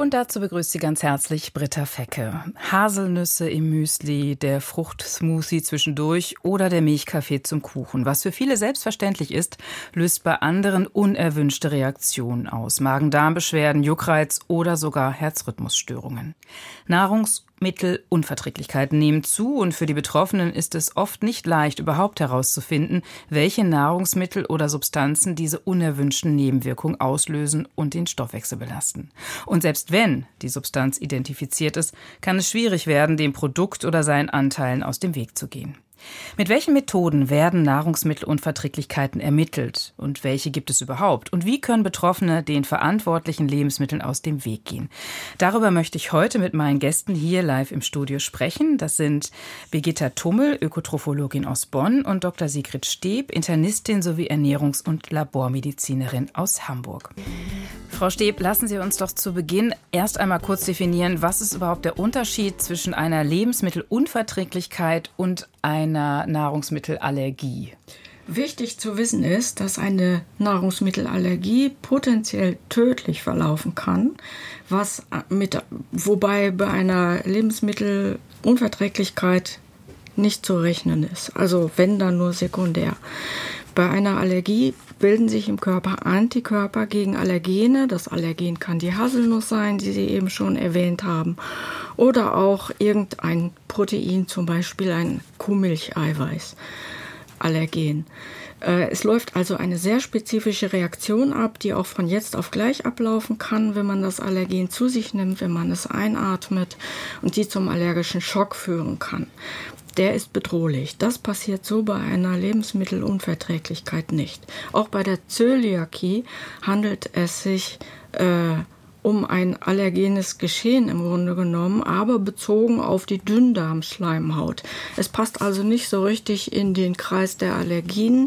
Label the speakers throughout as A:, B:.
A: Und dazu begrüßt sie ganz herzlich Britta Fecke. Haselnüsse im Müsli, der Fruchtsmoothie zwischendurch oder der Milchkaffee zum Kuchen. Was für viele selbstverständlich ist, löst bei anderen unerwünschte Reaktionen aus. Magen-Darm-Beschwerden, Juckreiz oder sogar Herzrhythmusstörungen. Nahrungsmittelunverträglichkeiten nehmen zu und für die Betroffenen ist es oft nicht leicht, überhaupt herauszufinden, welche Nahrungsmittel oder Substanzen diese unerwünschten Nebenwirkungen auslösen und den Stoffwechsel belasten. Und selbst wenn die Substanz identifiziert ist, kann es schwierig werden, dem Produkt oder seinen Anteilen aus dem Weg zu gehen. Mit welchen Methoden werden Nahrungsmittelunverträglichkeiten ermittelt? Und welche gibt es überhaupt? Und wie können Betroffene den verantwortlichen Lebensmitteln aus dem Weg gehen? Darüber möchte ich heute mit meinen Gästen hier live im Studio sprechen. Das sind Birgitta Tummel, Ökotrophologin aus Bonn, und Dr. Sigrid Steb, Internistin sowie Ernährungs- und Labormedizinerin aus Hamburg. Frau Steb, lassen Sie uns doch zu Beginn erst einmal kurz definieren, was ist überhaupt der Unterschied zwischen einer Lebensmittelunverträglichkeit und einer Nahrungsmittelallergie?
B: Wichtig zu wissen ist, dass eine Nahrungsmittelallergie potenziell tödlich verlaufen kann, wobei bei einer Lebensmittelunverträglichkeit nicht zu rechnen ist. Also wenn, dann nur sekundär. Bei einer Allergie bilden sich im Körper Antikörper gegen Allergene. Das Allergen kann die Haselnuss sein, die Sie eben schon erwähnt haben, oder auch irgendein Protein, zum Beispiel ein Kuhmilcheiweiß. Allergen. Es läuft also eine sehr spezifische Reaktion ab, die auch von jetzt auf gleich ablaufen kann, wenn man das Allergen zu sich nimmt, wenn man es einatmet, und die zum allergischen Schock führen kann. Der ist bedrohlich. Das passiert so bei einer Lebensmittelunverträglichkeit nicht. Auch bei der Zöliakie handelt es sich um ein allergenes Geschehen im Grunde genommen, aber bezogen auf die Dünndarmschleimhaut. Es passt also nicht so richtig in den Kreis der Allergien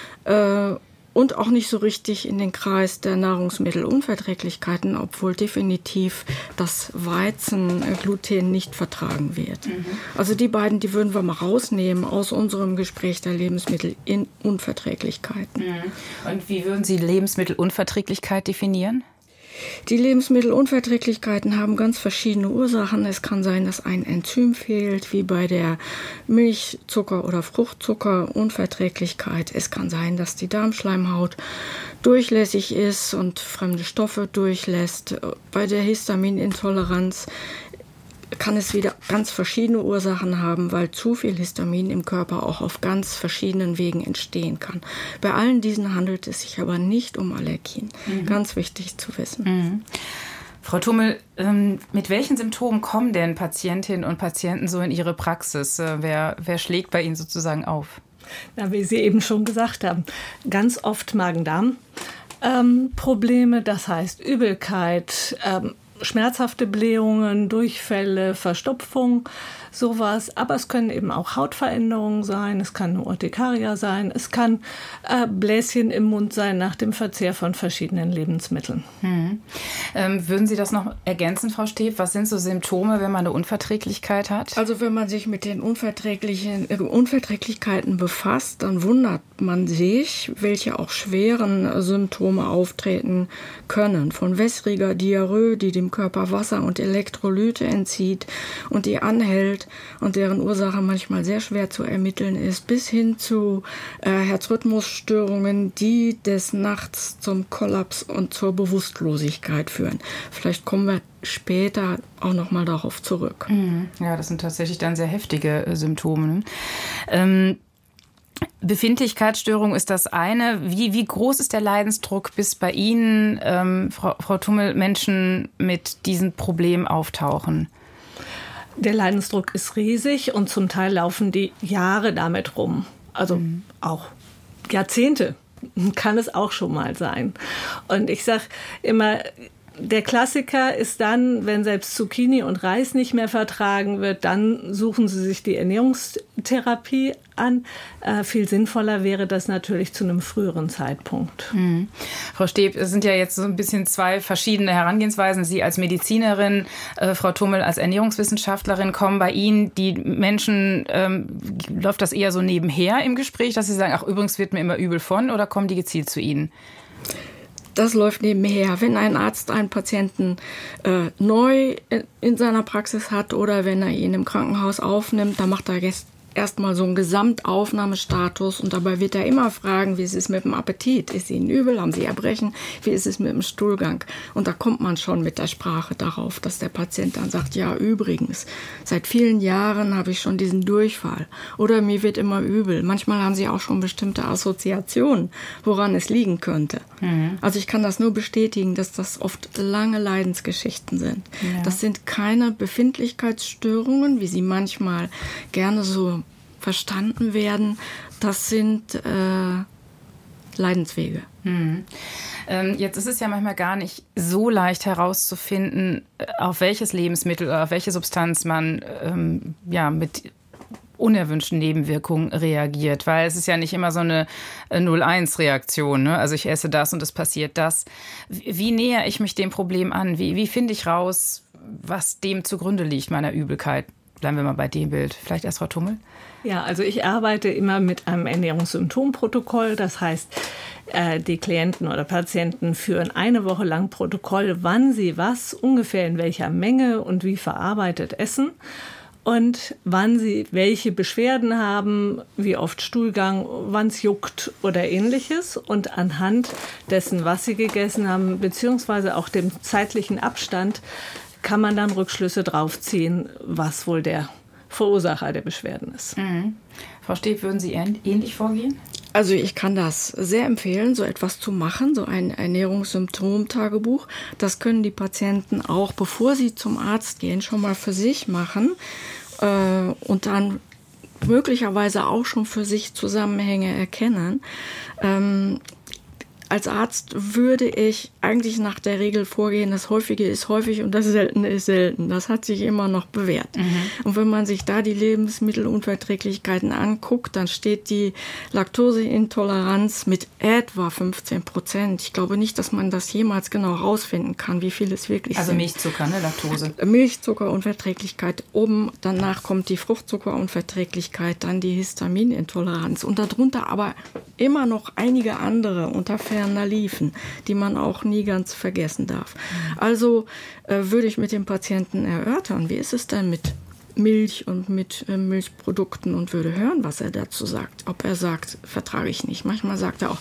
B: und auch nicht so richtig in den Kreis der Nahrungsmittelunverträglichkeiten, obwohl definitiv das Weizengluten nicht vertragen wird. Also die beiden, die würden wir mal rausnehmen aus unserem Gespräch der Lebensmittelunverträglichkeiten.
A: Und wie würden Sie Lebensmittelunverträglichkeit definieren?
B: Die Lebensmittelunverträglichkeiten haben ganz verschiedene Ursachen. Es kann sein, dass ein Enzym fehlt, wie bei der Milchzucker- oder Fruchtzuckerunverträglichkeit. Es kann sein, dass die Darmschleimhaut durchlässig ist und fremde Stoffe durchlässt. Bei der Histaminintoleranz kann es wieder ganz verschiedene Ursachen haben, weil zu viel Histamin im Körper auch auf ganz verschiedenen Wegen entstehen kann. Bei allen diesen handelt es sich aber nicht um Allergien. Ganz wichtig zu wissen.
A: Frau Tummel, mit welchen Symptomen kommen denn Patientinnen und Patienten so in Ihre Praxis? Wer schlägt bei Ihnen sozusagen auf?
C: Na, wie Sie eben schon gesagt haben, ganz oft Magen-Darm-Probleme, das heißt Übelkeit, schmerzhafte Blähungen, Durchfälle, Verstopfung, sowas. Aber es können eben auch Hautveränderungen sein, es kann eine Urtikaria sein, es kann Bläschen im Mund sein nach dem Verzehr von verschiedenen Lebensmitteln.
A: Würden Sie das noch ergänzen, Frau Steb? Was sind so Symptome, wenn man eine Unverträglichkeit hat?
B: Also wenn man sich mit den Unverträglichkeiten befasst, dann wundert man sich, welche auch schweren Symptome auftreten können. Von wässriger Diarrhoe, die dem Körper Wasser und Elektrolyte entzieht und die anhält und deren Ursache manchmal sehr schwer zu ermitteln ist, bis hin zu Herzrhythmusstörungen, die des Nachts zum Kollaps und zur Bewusstlosigkeit führen. Vielleicht kommen wir später auch noch mal darauf zurück.
A: Ja, das sind tatsächlich dann sehr heftige Symptome. Befindlichkeitsstörung ist das eine. Wie groß ist der Leidensdruck, bis bei Ihnen, Frau Tummel, Menschen mit diesen Problemen auftauchen?
C: Der Leidensdruck ist riesig und zum Teil laufen die Jahre damit rum. Also auch Jahrzehnte kann es auch schon mal sein. Und ich sage immer, der Klassiker ist dann, wenn selbst Zucchini und Reis nicht mehr vertragen wird, dann suchen Sie sich die Ernährungstherapie an. Viel sinnvoller wäre das natürlich zu einem früheren Zeitpunkt.
A: Frau Steb, es sind ja jetzt so ein bisschen zwei verschiedene Herangehensweisen. Sie als Medizinerin, Frau Tummel als Ernährungswissenschaftlerin, kommen bei Ihnen die Menschen, läuft das eher so nebenher im Gespräch, dass Sie sagen, ach übrigens wird mir immer übel von, oder kommen die gezielt zu Ihnen?
B: Das läuft nebenher. Wenn ein Arzt einen Patienten neu in seiner Praxis hat oder wenn er ihn im Krankenhaus aufnimmt, dann macht er erstmal so einen Gesamtaufnahmestatus und dabei wird er immer fragen, wie ist es mit dem Appetit? Ist Ihnen übel? Haben Sie Erbrechen? Wie ist es mit dem Stuhlgang? Und da kommt man schon mit der Sprache darauf, dass der Patient dann sagt, ja, übrigens, seit vielen Jahren habe ich schon diesen Durchfall oder mir wird immer übel. Manchmal haben Sie auch schon bestimmte Assoziationen, woran es liegen könnte. Also ich kann das nur bestätigen, dass das oft lange Leidensgeschichten sind. Ja. Das sind keine Befindlichkeitsstörungen, wie sie manchmal gerne so verstanden werden, das sind Leidenswege.
A: Jetzt ist es ja manchmal gar nicht so leicht herauszufinden, auf welches Lebensmittel oder auf welche Substanz man mit unerwünschten Nebenwirkungen reagiert, weil es ist ja nicht immer so eine 0-1-Reaktion, ne? Also ich esse das und es passiert das. Wie nähere ich mich dem Problem an? Wie finde ich raus, was dem zugrunde liegt, meiner Übelkeit? Bleiben wir mal bei dem Bild. Vielleicht erst Frau Tummel?
C: Ja, also ich arbeite immer mit einem Ernährungssymptomprotokoll. Das heißt, die Klienten oder Patienten führen eine Woche lang Protokoll, wann sie was, ungefähr in welcher Menge und wie verarbeitet essen. Und wann sie welche Beschwerden haben, wie oft Stuhlgang, wann es juckt oder ähnliches. Und anhand dessen, was sie gegessen haben, beziehungsweise auch dem zeitlichen Abstand, kann man dann Rückschlüsse drauf ziehen, was wohl der Verursacher der Beschwerden ist.
A: Frau Steb, würden Sie ähnlich vorgehen?
B: Also ich kann das sehr empfehlen, so etwas zu machen, so ein Ernährungssymptom-Tagebuch. Das können die Patienten auch, bevor sie zum Arzt gehen, schon mal für sich machen und dann möglicherweise auch schon für sich Zusammenhänge erkennen. Als Arzt würde ich eigentlich nach der Regel vorgehen, das Häufige ist häufig und das Seltene ist selten. Das hat sich immer noch bewährt. Und wenn man sich da die Lebensmittelunverträglichkeiten anguckt, dann steht die Laktoseintoleranz mit etwa 15%. Ich glaube nicht, dass man das jemals genau rausfinden kann, wie viel es wirklich
A: also
B: sind.
A: Also Milchzucker, ne? Laktose.
B: Milchzuckerunverträglichkeit oben, danach kommt die Fruchtzuckerunverträglichkeit, dann die Histaminintoleranz und darunter aber immer noch einige andere unter ferner liefen, die man auch nie ganz vergessen darf. Also würde ich mit dem Patienten erörtern, wie ist es denn mit Milch und mit Milchprodukten und würde hören, was er dazu sagt. Ob er sagt, vertrage ich nicht. Manchmal sagt er auch,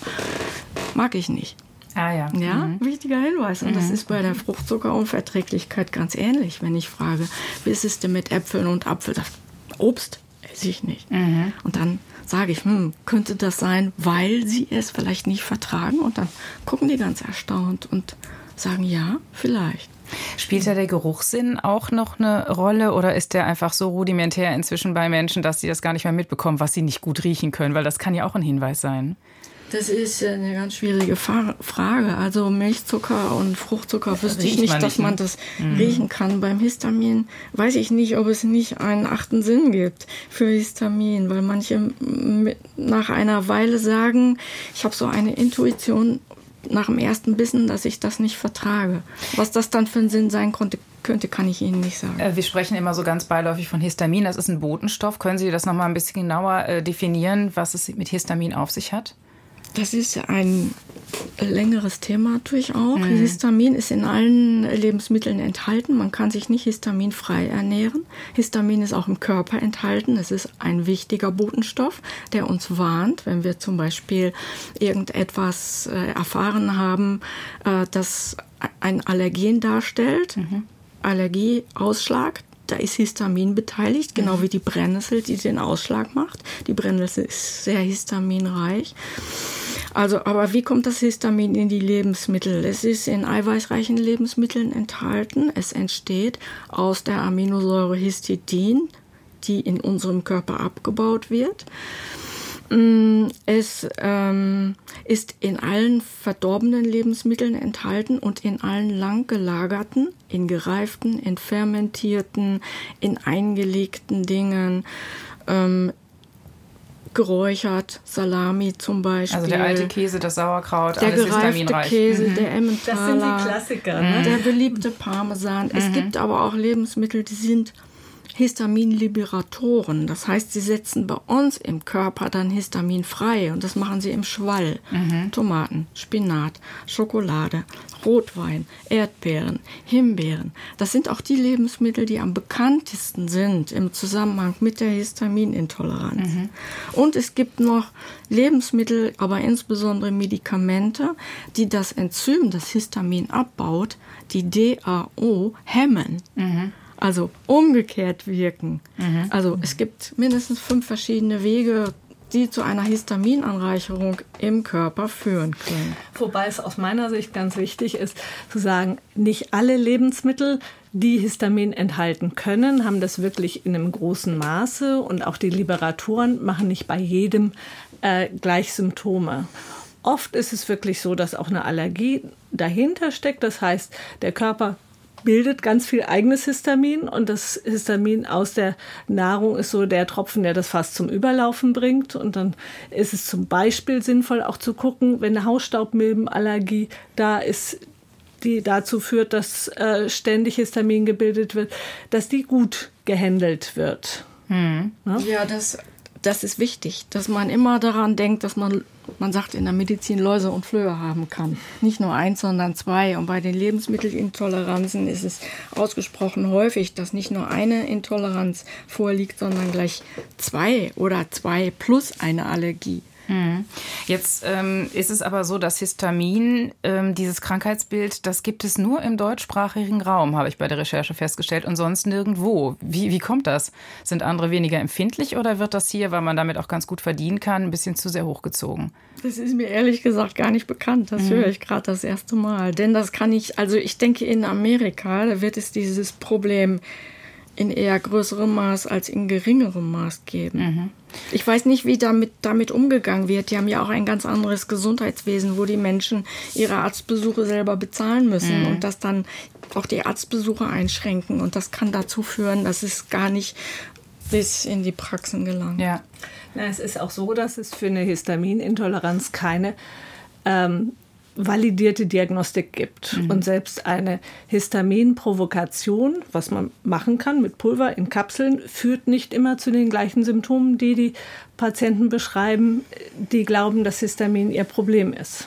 B: mag ich nicht.
A: Ah ja.
B: Ja, wichtiger Hinweis. Und das ist bei der Fruchtzuckerunverträglichkeit ganz ähnlich, wenn ich frage, wie ist es denn mit Äpfeln und Apfel? Obst esse ich nicht. Und dann sage ich, könnte das sein, weil sie es vielleicht nicht vertragen? Und dann gucken die ganz erstaunt und sagen, ja, vielleicht.
A: Spielt da der Geruchssinn auch noch eine Rolle oder ist der einfach so rudimentär inzwischen bei Menschen, dass sie das gar nicht mehr mitbekommen, was sie nicht gut riechen können? Weil das kann ja auch ein Hinweis sein.
B: Das ist eine ganz schwierige Frage. Also Milchzucker und Fruchtzucker wüsste ich nicht, dass man das riechen kann. Beim Histamin weiß ich nicht, ob es nicht einen 8. Sinn gibt für Histamin, weil manche nach einer Weile sagen, ich habe so eine Intuition nach dem ersten Bissen, dass ich das nicht vertrage. Was das dann für ein Sinn sein könnte, kann ich Ihnen nicht sagen.
A: Wir sprechen immer so ganz beiläufig von Histamin. Das ist ein Botenstoff. Können Sie das noch mal ein bisschen genauer definieren, was es mit Histamin auf sich hat?
B: Das ist ein längeres Thema natürlich auch. Histamin ist in allen Lebensmitteln enthalten. Man kann sich nicht histaminfrei ernähren. Histamin ist auch im Körper enthalten. Es ist ein wichtiger Botenstoff, der uns warnt, wenn wir zum Beispiel irgendetwas erfahren haben, das ein Allergen darstellt. Allergieausschlag. Da ist Histamin beteiligt, genau wie die Brennnessel, die den Ausschlag macht. Die Brennnessel ist sehr histaminreich. Also, aber wie kommt das Histamin in die Lebensmittel? Es ist in eiweißreichen Lebensmitteln enthalten. Es entsteht aus der Aminosäure Histidin, die in unserem Körper abgebaut wird. Es ist in allen verdorbenen Lebensmitteln enthalten und in allen lang gelagerten, in gereiften, in fermentierten, in eingelegten Dingen, geräuchert, Salami zum Beispiel.
A: Also der alte Käse, das Sauerkraut,
B: der
A: alles
B: gereifte
A: histaminreich.
B: Käse, der Emmentaler.
C: Das sind die Klassiker. Ne?
B: Der beliebte Parmesan. Es gibt aber auch Lebensmittel, die sind Histaminliberatoren. Das heißt, sie setzen bei uns im Körper dann Histamin frei und das machen sie im Schwall. Tomaten, Spinat, Schokolade, Rotwein, Erdbeeren, Himbeeren. Das sind auch die Lebensmittel, die am bekanntesten sind im Zusammenhang mit der Histaminintoleranz. Und es gibt noch Lebensmittel, aber insbesondere Medikamente, die das Enzym, das Histamin abbaut, die DAO, hemmen. Also umgekehrt wirken. Also es gibt mindestens 5 verschiedene Wege, die zu einer Histaminanreicherung im Körper führen können.
C: Wobei es aus meiner Sicht ganz wichtig ist, zu sagen, nicht alle Lebensmittel, die Histamin enthalten können, haben das wirklich in einem großen Maße. Und auch die Liberatoren machen nicht bei jedem gleich Symptome. Oft ist es wirklich so, dass auch eine Allergie dahinter steckt. Das heißt, der Körper bildet ganz viel eigenes Histamin und das Histamin aus der Nahrung ist so der Tropfen, der das fast zum Überlaufen bringt. Und dann ist es zum Beispiel sinnvoll auch zu gucken, wenn eine Hausstaubmilbenallergie da ist, die dazu führt, dass ständig Histamin gebildet wird, dass die gut gehandelt wird.
B: Ja, das ist wichtig, dass man immer daran denkt, dass man sagt in der Medizin, Läuse und Flöhe haben kann. Nicht nur 1, sondern 2. Und bei den Lebensmittelintoleranzen ist es ausgesprochen häufig, dass nicht nur eine Intoleranz vorliegt, sondern gleich 2 oder 2 plus eine Allergie.
A: Jetzt ist es aber so, dass Histamin, dieses Krankheitsbild, das gibt es nur im deutschsprachigen Raum, habe ich bei der Recherche festgestellt, und sonst nirgendwo. Wie kommt das? Sind andere weniger empfindlich oder wird das hier, weil man damit auch ganz gut verdienen kann, ein bisschen zu sehr hochgezogen?
B: Das ist mir ehrlich gesagt gar nicht bekannt. Das höre ich gerade das erste Mal. Denn das kann ich, also ich denke in Amerika, da wird es dieses Problem in eher größerem Maß als in geringerem Maß geben. Ich weiß nicht, wie damit umgegangen wird. Die haben ja auch ein ganz anderes Gesundheitswesen, wo die Menschen ihre Arztbesuche selber bezahlen müssen und das dann auch die Arztbesuche einschränken. Und das kann dazu führen, dass es gar nicht bis in die Praxen gelangt.
C: Ja. Na, es ist auch so, dass es für eine Histaminintoleranz keine validierte Diagnostik gibt. Und selbst eine Histaminprovokation, was man machen kann mit Pulver in Kapseln, führt nicht immer zu den gleichen Symptomen, die die Patienten beschreiben, die glauben, dass Histamin ihr Problem ist.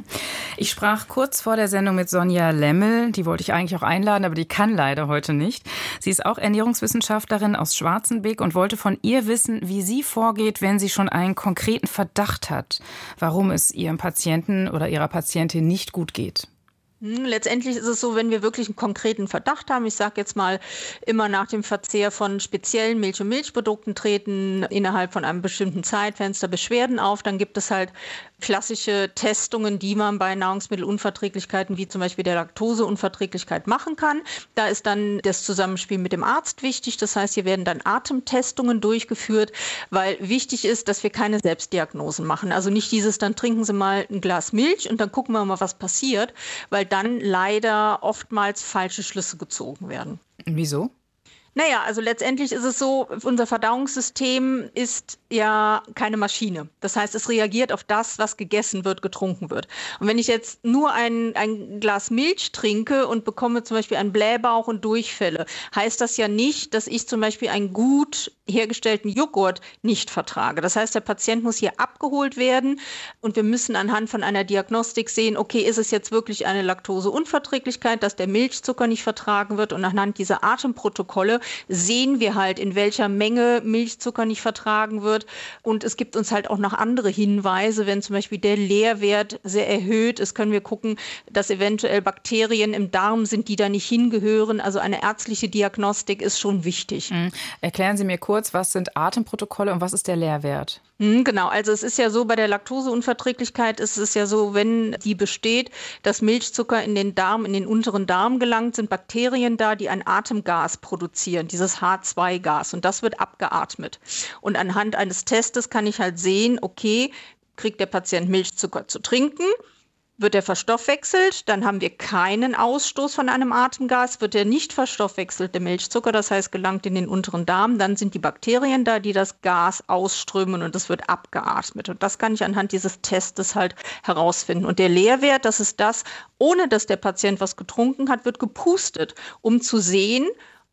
A: Ich sprach kurz vor der Sendung mit Sonja Lemmel, die wollte ich eigentlich auch einladen, aber die kann leider heute nicht. Sie ist auch Ernährungswissenschaftlerin aus Schwarzenbeck und wollte von ihr wissen, wie sie vorgeht, wenn sie schon einen konkreten Verdacht hat, warum es ihrem Patienten oder ihrer Patientin nicht gut geht.
D: Letztendlich ist es so, wenn wir wirklich einen konkreten Verdacht haben, ich sage jetzt mal, immer nach dem Verzehr von speziellen Milch- und Milchprodukten treten innerhalb von einem bestimmten Zeitfenster Beschwerden auf, dann gibt es halt klassische Testungen, die man bei Nahrungsmittelunverträglichkeiten wie zum Beispiel der Laktoseunverträglichkeit machen kann. Da ist dann das Zusammenspiel mit dem Arzt wichtig. Das heißt, hier werden dann Atemtestungen durchgeführt, weil wichtig ist, dass wir keine Selbstdiagnosen machen. Also nicht dieses, dann trinken Sie mal ein Glas Milch und dann gucken wir mal, was passiert, weil dann leider oftmals falsche Schlüsse gezogen werden.
A: Wieso?
D: Naja, also letztendlich ist es so, unser Verdauungssystem ist ja keine Maschine. Das heißt, es reagiert auf das, was gegessen wird, getrunken wird. Und wenn ich jetzt nur ein Glas Milch trinke und bekomme zum Beispiel einen Blähbauch und Durchfälle, heißt das ja nicht, dass ich zum Beispiel einen gut hergestellten Joghurt nicht vertrage. Das heißt, der Patient muss hier abgeholt werden und wir müssen anhand von einer Diagnostik sehen, okay, ist es jetzt wirklich eine Laktoseunverträglichkeit, dass der Milchzucker nicht vertragen wird, und anhand dieser Atemprotokolle sehen wir halt, in welcher Menge Milchzucker nicht vertragen wird, und es gibt uns halt auch noch andere Hinweise, wenn zum Beispiel der Leerwert sehr erhöht ist, können wir gucken, dass eventuell Bakterien im Darm sind, die da nicht hingehören. Also eine ärztliche Diagnostik ist schon wichtig.
A: Erklären Sie mir kurz, was sind Atemprotokolle und was ist der Leerwert?
D: Genau, also es ist ja so, bei der Laktoseunverträglichkeit ist es ja so, wenn die besteht, dass Milchzucker in den Darm, in den unteren Darm gelangt, sind Bakterien da, die ein Atemgas produzieren, dieses H2-Gas, und das wird abgeatmet. Und anhand eines Testes kann ich halt sehen, okay, kriegt der Patient Milchzucker zu trinken? Wird er verstoffwechselt, dann haben wir keinen Ausstoß von einem Atemgas. Wird er nicht verstoffwechselt, der Milchzucker, das heißt gelangt in den unteren Darm, dann sind die Bakterien da, die das Gas ausströmen, und es wird abgeatmet. Und das kann ich anhand dieses Testes halt herausfinden. Und der Leerwert, das ist das, ohne dass der Patient was getrunken hat, wird gepustet, um zu sehen,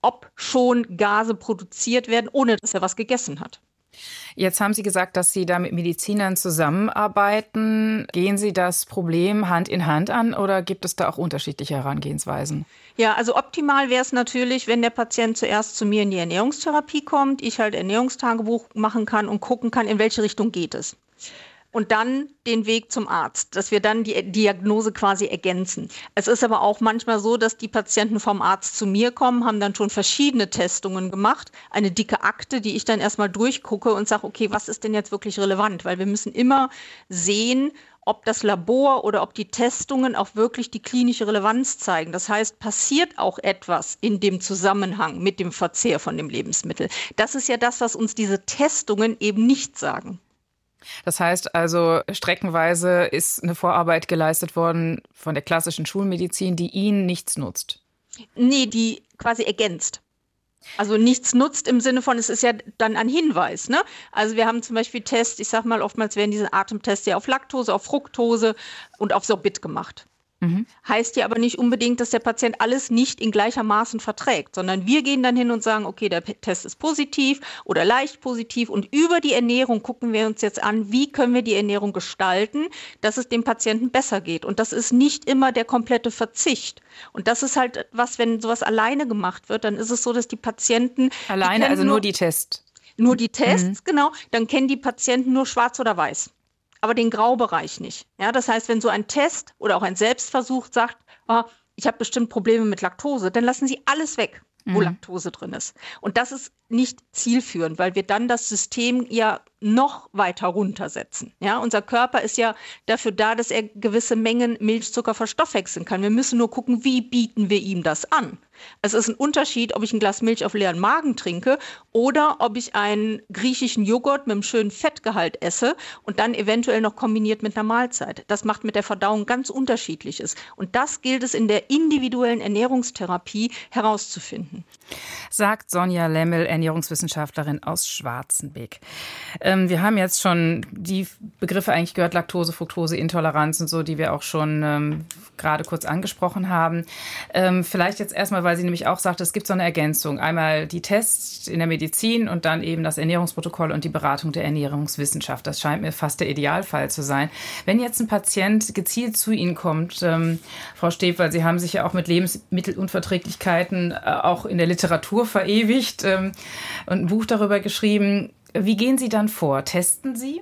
D: ob schon Gase produziert werden, ohne dass er was gegessen hat.
A: Jetzt haben Sie gesagt, dass Sie da mit Medizinern zusammenarbeiten. Gehen Sie das Problem Hand in Hand an oder gibt es da auch unterschiedliche Herangehensweisen?
D: Ja, also optimal wäre es natürlich, wenn der Patient zuerst zu mir in die Ernährungstherapie kommt, ich halt Ernährungstagebuch machen kann und gucken kann, in welche Richtung geht es. Und dann den Weg zum Arzt, dass wir dann die Diagnose quasi ergänzen. Es ist aber auch manchmal so, dass die Patienten vom Arzt zu mir kommen, haben dann schon verschiedene Testungen gemacht, eine dicke Akte, die ich dann erstmal durchgucke und sage, okay, was ist denn jetzt wirklich relevant? Weil wir müssen immer sehen, ob das Labor oder ob die Testungen auch wirklich die klinische Relevanz zeigen. Das heißt, passiert auch etwas in dem Zusammenhang mit dem Verzehr von dem Lebensmittel. Das ist ja das, was uns diese Testungen eben nicht sagen.
A: Das heißt also, streckenweise ist eine Vorarbeit geleistet worden von der klassischen Schulmedizin, die Ihnen nichts nutzt.
D: Nee, die quasi ergänzt. Also nichts nutzt im Sinne von, es ist ja dann ein Hinweis, ne? Also wir haben zum Beispiel Tests, ich sag mal, oftmals werden diese Atemtests ja auf Laktose, auf Fructose und auf Sorbit gemacht. Heißt ja aber nicht unbedingt, dass der Patient alles nicht in gleichermaßen verträgt, sondern wir gehen dann hin und sagen, okay, der Test ist positiv oder leicht positiv und über die Ernährung gucken wir uns jetzt an, wie können wir die Ernährung gestalten, dass es dem Patienten besser geht. Und das ist nicht immer der komplette Verzicht. Und das ist halt was, wenn sowas alleine gemacht wird, dann ist es so, dass die Patienten...
A: Alleine, also nur die Tests?
D: Nur die Tests, genau. Dann kennen die Patienten nur schwarz oder weiß. Aber den Graubereich nicht. Ja, das heißt, wenn so ein Test oder auch ein Selbstversuch sagt, ich habe bestimmt Probleme mit Laktose, dann lassen Sie alles weg, wo Laktose drin ist. Und das ist nicht zielführend, weil wir dann das System ja noch weiter runtersetzen. Ja, unser Körper ist ja dafür da, dass er gewisse Mengen Milchzucker verstoffwechseln kann. Wir müssen nur gucken, wie bieten wir ihm das an. Es ist ein Unterschied, ob ich ein Glas Milch auf leeren Magen trinke oder ob ich einen griechischen Joghurt mit einem schönen Fettgehalt esse und dann eventuell noch kombiniert mit einer Mahlzeit. Das macht mit der Verdauung ganz Unterschiedliches. Und das gilt es in der individuellen Ernährungstherapie herauszufinden.
A: Sagt Sonja Lemmel, Ernährungswissenschaftlerin aus Schwarzenbeck. Wir haben jetzt schon die Begriffe eigentlich gehört, Laktose, Fructose, Intoleranz und so, die wir auch schon gerade kurz angesprochen haben. Vielleicht jetzt erstmal, weil sie nämlich auch sagte, es gibt so eine Ergänzung. Einmal die Tests in der Medizin und dann eben das Ernährungsprotokoll und die Beratung der Ernährungswissenschaft. Das scheint mir fast der Idealfall zu sein. Wenn jetzt ein Patient gezielt zu Ihnen kommt, Frau Steeb, weil Sie haben sich ja auch mit Lebensmittelunverträglichkeiten auch in der Literatur verewigt und ein Buch darüber geschrieben. Wie gehen Sie dann vor? Testen Sie?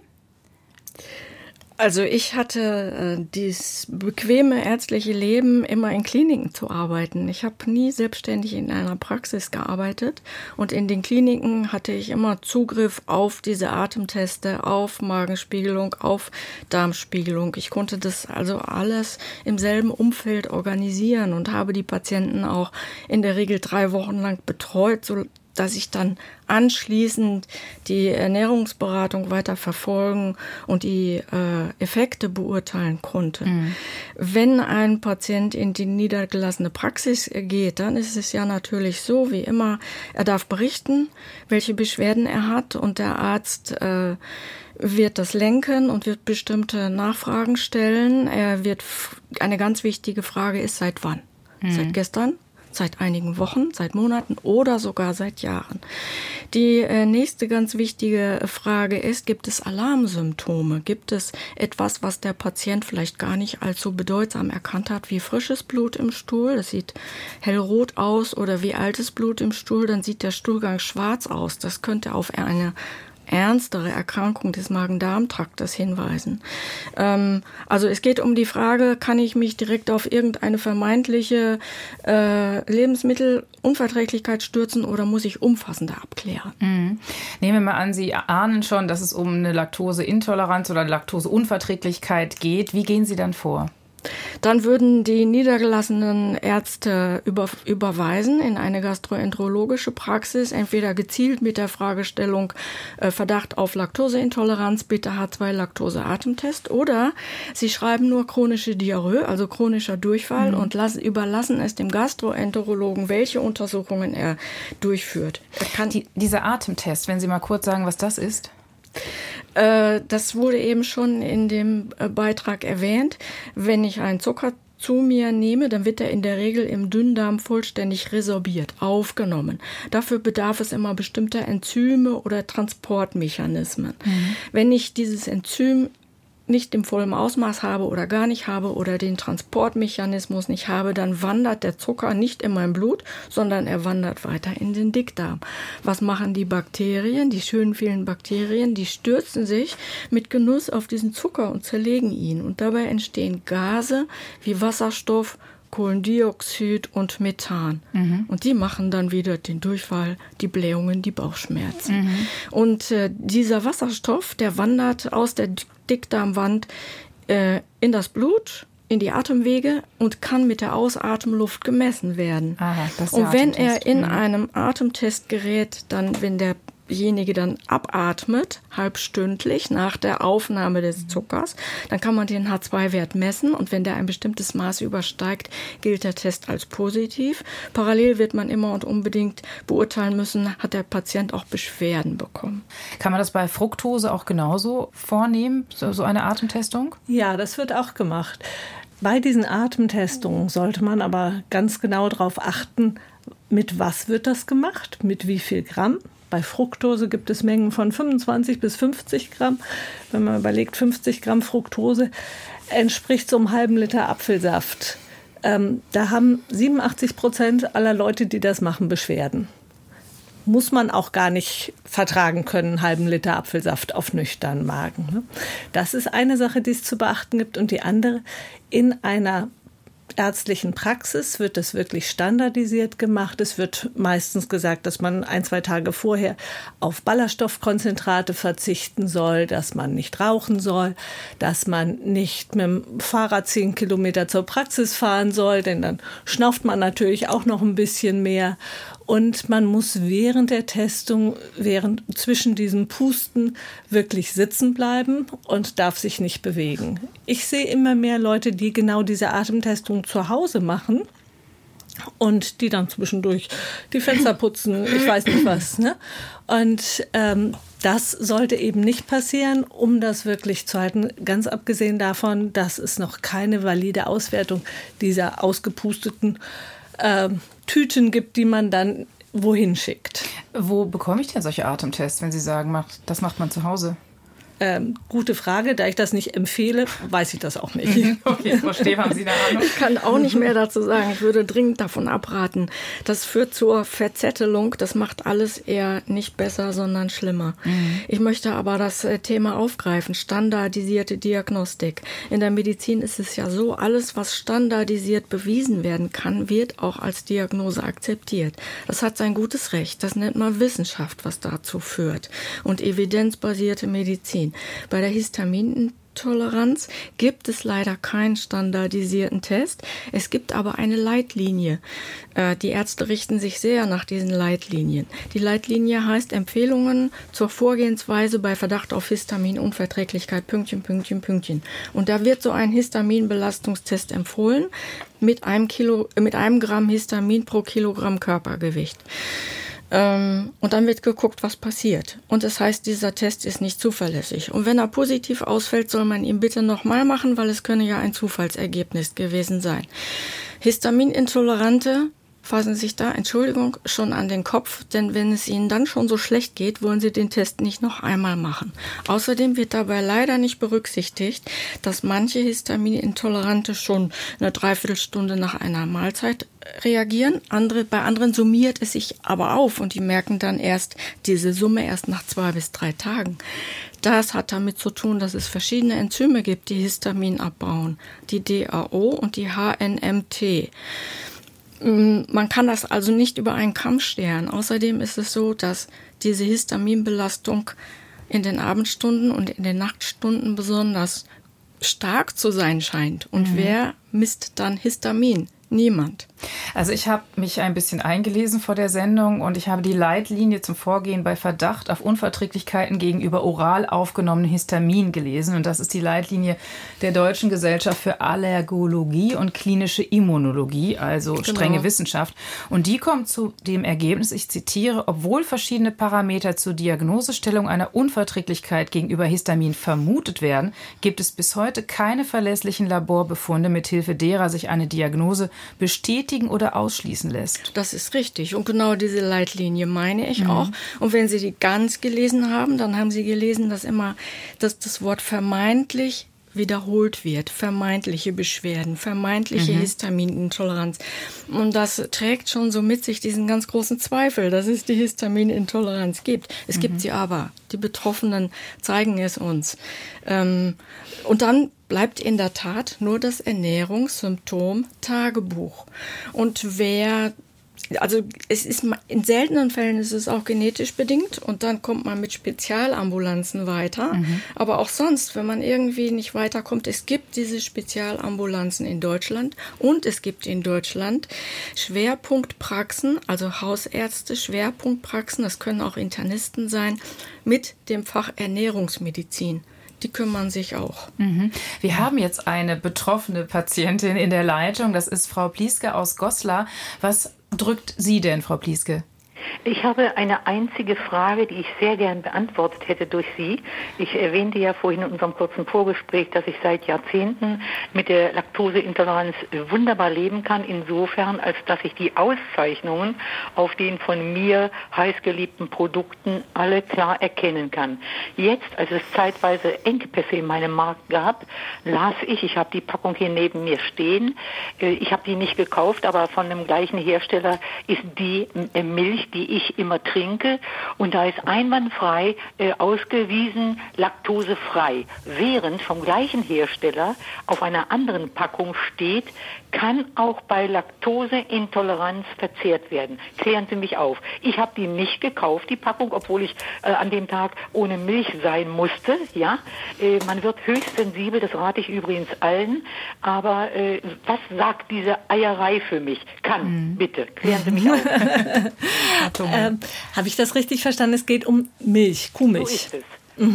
B: Also ich hatte dieses bequeme ärztliche Leben, immer in Kliniken zu arbeiten. Ich habe nie selbstständig in einer Praxis gearbeitet und in den Kliniken hatte ich immer Zugriff auf diese Atemteste, auf Magenspiegelung, auf Darmspiegelung. Ich konnte das also alles im selben Umfeld organisieren und habe die Patienten auch in der Regel 3 Wochen lang betreut, so dass ich dann anschließend die Ernährungsberatung weiter verfolgen und die Effekte beurteilen konnte. Wenn ein Patient in die niedergelassene Praxis geht, dann ist es ja natürlich so, wie immer, er darf berichten, welche Beschwerden er hat und der Arzt wird das lenken und wird bestimmte Nachfragen stellen. Eine ganz wichtige Frage ist, seit wann? Seit gestern? Seit einigen Wochen, seit Monaten oder sogar seit Jahren. Die nächste ganz wichtige Frage ist, gibt es Alarmsymptome? Gibt es etwas, was der Patient vielleicht gar nicht allzu bedeutsam erkannt hat, wie frisches Blut im Stuhl? Das sieht hellrot aus oder wie altes Blut im Stuhl, dann sieht der Stuhlgang schwarz aus. Das könnte auf eine ernstere Erkrankung des Magen-Darm-Traktes hinweisen. Also es geht um die Frage, kann ich mich direkt auf irgendeine vermeintliche Lebensmittelunverträglichkeit stürzen oder muss ich umfassender abklären?
A: Nehmen wir mal an, Sie ahnen schon, dass es um eine Laktoseintoleranz oder eine Laktoseunverträglichkeit geht. Wie gehen Sie dann vor?
B: Dann würden die niedergelassenen Ärzte überweisen in eine gastroenterologische Praxis, entweder gezielt mit der Fragestellung Verdacht auf Laktoseintoleranz, bitte H2-Laktose-Atemtest, oder sie schreiben nur chronische Diarrhoe, also chronischer Durchfall, und überlassen es dem Gastroenterologen, welche Untersuchungen er durchführt.
A: Dieser Atemtest, wenn Sie mal kurz sagen, was das ist?
B: Das wurde eben schon in dem Beitrag erwähnt. Wenn ich einen Zuckerzug zu mir nehme, dann wird er in der Regel im Dünndarm vollständig resorbiert, aufgenommen. Dafür bedarf es immer bestimmter Enzyme oder Transportmechanismen. Wenn ich dieses Enzym nicht im vollen Ausmaß habe oder gar nicht habe oder den Transportmechanismus nicht habe, dann wandert der Zucker nicht in mein Blut, sondern er wandert weiter in den Dickdarm. Was machen die Bakterien, die schönen vielen Bakterien? Die stürzen sich mit Genuss auf diesen Zucker und zerlegen ihn. Und dabei entstehen Gase wie Wasserstoff, Kohlendioxid und Methan. Und die machen dann wieder den Durchfall, die Blähungen, die Bauchschmerzen. Und dieser Wasserstoff, der wandert aus der Dickdarmwand in das Blut, in die Atemwege und kann mit der Ausatemluft gemessen werden.
A: Aha, das ist
B: und wenn
A: Atemtest.
B: er in einem Atemtestgerät dann, wenn derjenige dann abatmet, halbstündlich nach der Aufnahme des Zuckers, dann kann man den H2-Wert messen und wenn der ein bestimmtes Maß übersteigt, gilt der Test als positiv. Parallel wird man immer und unbedingt beurteilen müssen, hat der Patient auch Beschwerden bekommen.
A: Kann man das bei Fructose auch genauso vornehmen, so eine Atemtestung?
C: Ja, das wird auch gemacht. Bei diesen Atemtestungen sollte man aber ganz genau darauf achten, mit was wird das gemacht, mit wie viel Gramm. Bei Fructose gibt es Mengen von 25 bis 50 Gramm. Wenn man überlegt, 50 Gramm Fructose entspricht so einem halben Liter Apfelsaft. Da haben 87% aller Leute, die das machen, Beschwerden. Muss man auch gar nicht vertragen können, einen halben Liter Apfelsaft auf nüchternen Magen. Das ist eine Sache, die es zu beachten gibt. Und die andere, in einer ärztlichen Praxis wird das wirklich standardisiert gemacht. Es wird meistens gesagt, dass man 1-2 Tage vorher auf Ballaststoffkonzentrate verzichten soll, dass man nicht rauchen soll, dass man nicht mit dem Fahrrad 10 Kilometer zur Praxis fahren soll, denn dann schnauft man natürlich auch noch ein bisschen mehr. Und man muss während der Testung, zwischen diesem Pusten wirklich sitzen bleiben und darf sich nicht bewegen. Ich sehe immer mehr Leute, die genau diese Atemtestung zu Hause machen und die dann zwischendurch die Fenster putzen, ich weiß nicht was. Ne? Und das sollte eben nicht passieren, um das wirklich zu halten. Ganz abgesehen davon, dass es noch keine valide Auswertung dieser ausgepusteten Tüten gibt, die man dann wohin schickt.
A: Wo bekomme ich denn solche Atemtests, wenn Sie sagen, das macht man zu Hause?
C: Gute Frage. Da ich das nicht empfehle, weiß ich das auch nicht.
A: Okay, Frau Steff, haben Sie eine Ahnung?
B: Ich kann auch nicht mehr dazu sagen. Ich würde dringend davon abraten. Das führt zur Verzettelung. Das macht alles eher nicht besser, sondern schlimmer. Ich möchte aber das Thema aufgreifen. Standardisierte Diagnostik. In der Medizin ist es ja so, alles, was standardisiert bewiesen werden kann, wird auch als Diagnose akzeptiert. Das hat sein gutes Recht. Das nennt man Wissenschaft, was dazu führt. Und evidenzbasierte Medizin. Bei der Histaminintoleranz gibt es leider keinen standardisierten Test. Es gibt aber eine Leitlinie. Die Ärzte richten sich sehr nach diesen Leitlinien. Die Leitlinie heißt Empfehlungen zur Vorgehensweise bei Verdacht auf Histaminunverträglichkeit, Pünktchen, Pünktchen, Pünktchen. Und da wird so ein Histaminbelastungstest empfohlen mit einem Gramm Histamin pro Kilogramm Körpergewicht. Und dann wird geguckt, was passiert. Und das heißt, dieser Test ist nicht zuverlässig. Und wenn er positiv ausfällt, soll man ihn bitte nochmal machen, weil es könne ja ein Zufallsergebnis gewesen sein. Histaminintolerante fassen sich da, Entschuldigung, schon an den Kopf, denn wenn es ihnen dann schon so schlecht geht, wollen sie den Test nicht noch einmal machen. Außerdem wird dabei leider nicht berücksichtigt, dass manche Histaminintolerante schon eine Dreiviertelstunde nach einer Mahlzeit reagieren. Bei anderen summiert es sich aber auf und die merken dann diese Summe erst nach 2 bis 3 Tagen. Das hat damit zu tun, dass es verschiedene Enzyme gibt, die Histamin abbauen. Die DAO und die HNMT. Man kann das also nicht über einen Kamm scheren. Außerdem ist es so, dass diese Histaminbelastung in den Abendstunden und in den Nachtstunden besonders stark zu sein scheint. Und wer misst dann Histamin? Niemand.
A: Also ich habe mich ein bisschen eingelesen vor der Sendung und ich habe die Leitlinie zum Vorgehen bei Verdacht auf Unverträglichkeiten gegenüber oral aufgenommenem Histamin gelesen. Und das ist die Leitlinie der Deutschen Gesellschaft für Allergologie und klinische Immunologie, also strenge Wissenschaft. Und die kommt zu dem Ergebnis, ich zitiere, obwohl verschiedene Parameter zur Diagnosestellung einer Unverträglichkeit gegenüber Histamin vermutet werden, gibt es bis heute keine verlässlichen Laborbefunde, mithilfe derer sich eine Diagnose bestätigen oder ausschließen lässt.
B: Das ist richtig. Und genau diese Leitlinie meine ich auch. Und wenn Sie die ganz gelesen haben, dann haben Sie gelesen, dass immer das Wort vermeintlich wiederholt wird. Vermeintliche Beschwerden, vermeintliche Histaminintoleranz. Und das trägt schon so mit sich diesen ganz großen Zweifel, dass es die Histaminintoleranz gibt. Es gibt sie aber. Die Betroffenen zeigen es uns. Und dann bleibt in der Tat nur das Ernährungssymptom-Tagebuch. Und es ist in seltenen Fällen ist es auch genetisch bedingt und dann kommt man mit Spezialambulanzen weiter. Aber auch sonst, wenn man irgendwie nicht weiterkommt, es gibt diese Spezialambulanzen in Deutschland und es gibt in Deutschland Schwerpunktpraxen, also Hausärzte, Schwerpunktpraxen, das können auch Internisten sein, mit dem Fach Ernährungsmedizin. Die kümmern sich auch.
A: Wir haben jetzt eine betroffene Patientin in der Leitung. Das ist Frau Plieske aus Goslar. Was drückt Sie denn, Frau Plieske?
E: Ich habe eine einzige Frage, die ich sehr gern beantwortet hätte durch Sie. Ich erwähnte ja vorhin in unserem kurzen Vorgespräch, dass ich seit Jahrzehnten mit der Laktoseintoleranz wunderbar leben kann, insofern, als dass ich die Auszeichnungen auf den von mir heißgeliebten Produkten alle klar erkennen kann. Jetzt, als es zeitweise Engpässe in meinem Markt gab, las ich habe die Packung hier neben mir stehen, ich habe die nicht gekauft, aber von dem gleichen Hersteller ist die Milch, die ich immer trinke, und da ist einwandfrei ausgewiesen laktosefrei, während vom gleichen Hersteller auf einer anderen Packung steht, kann auch bei Laktoseintoleranz verzehrt werden. Klären Sie mich auf. Ich habe die nicht gekauft, die Packung, obwohl ich an dem Tag ohne Milch sein musste. Ja, man wird höchst sensibel, das rate ich übrigens allen. Aber was sagt diese Eierei für mich? Bitte, klären Sie mich auf.
C: Habe ich das richtig verstanden? Es geht um Milch, Kuhmilch.
E: So ist es.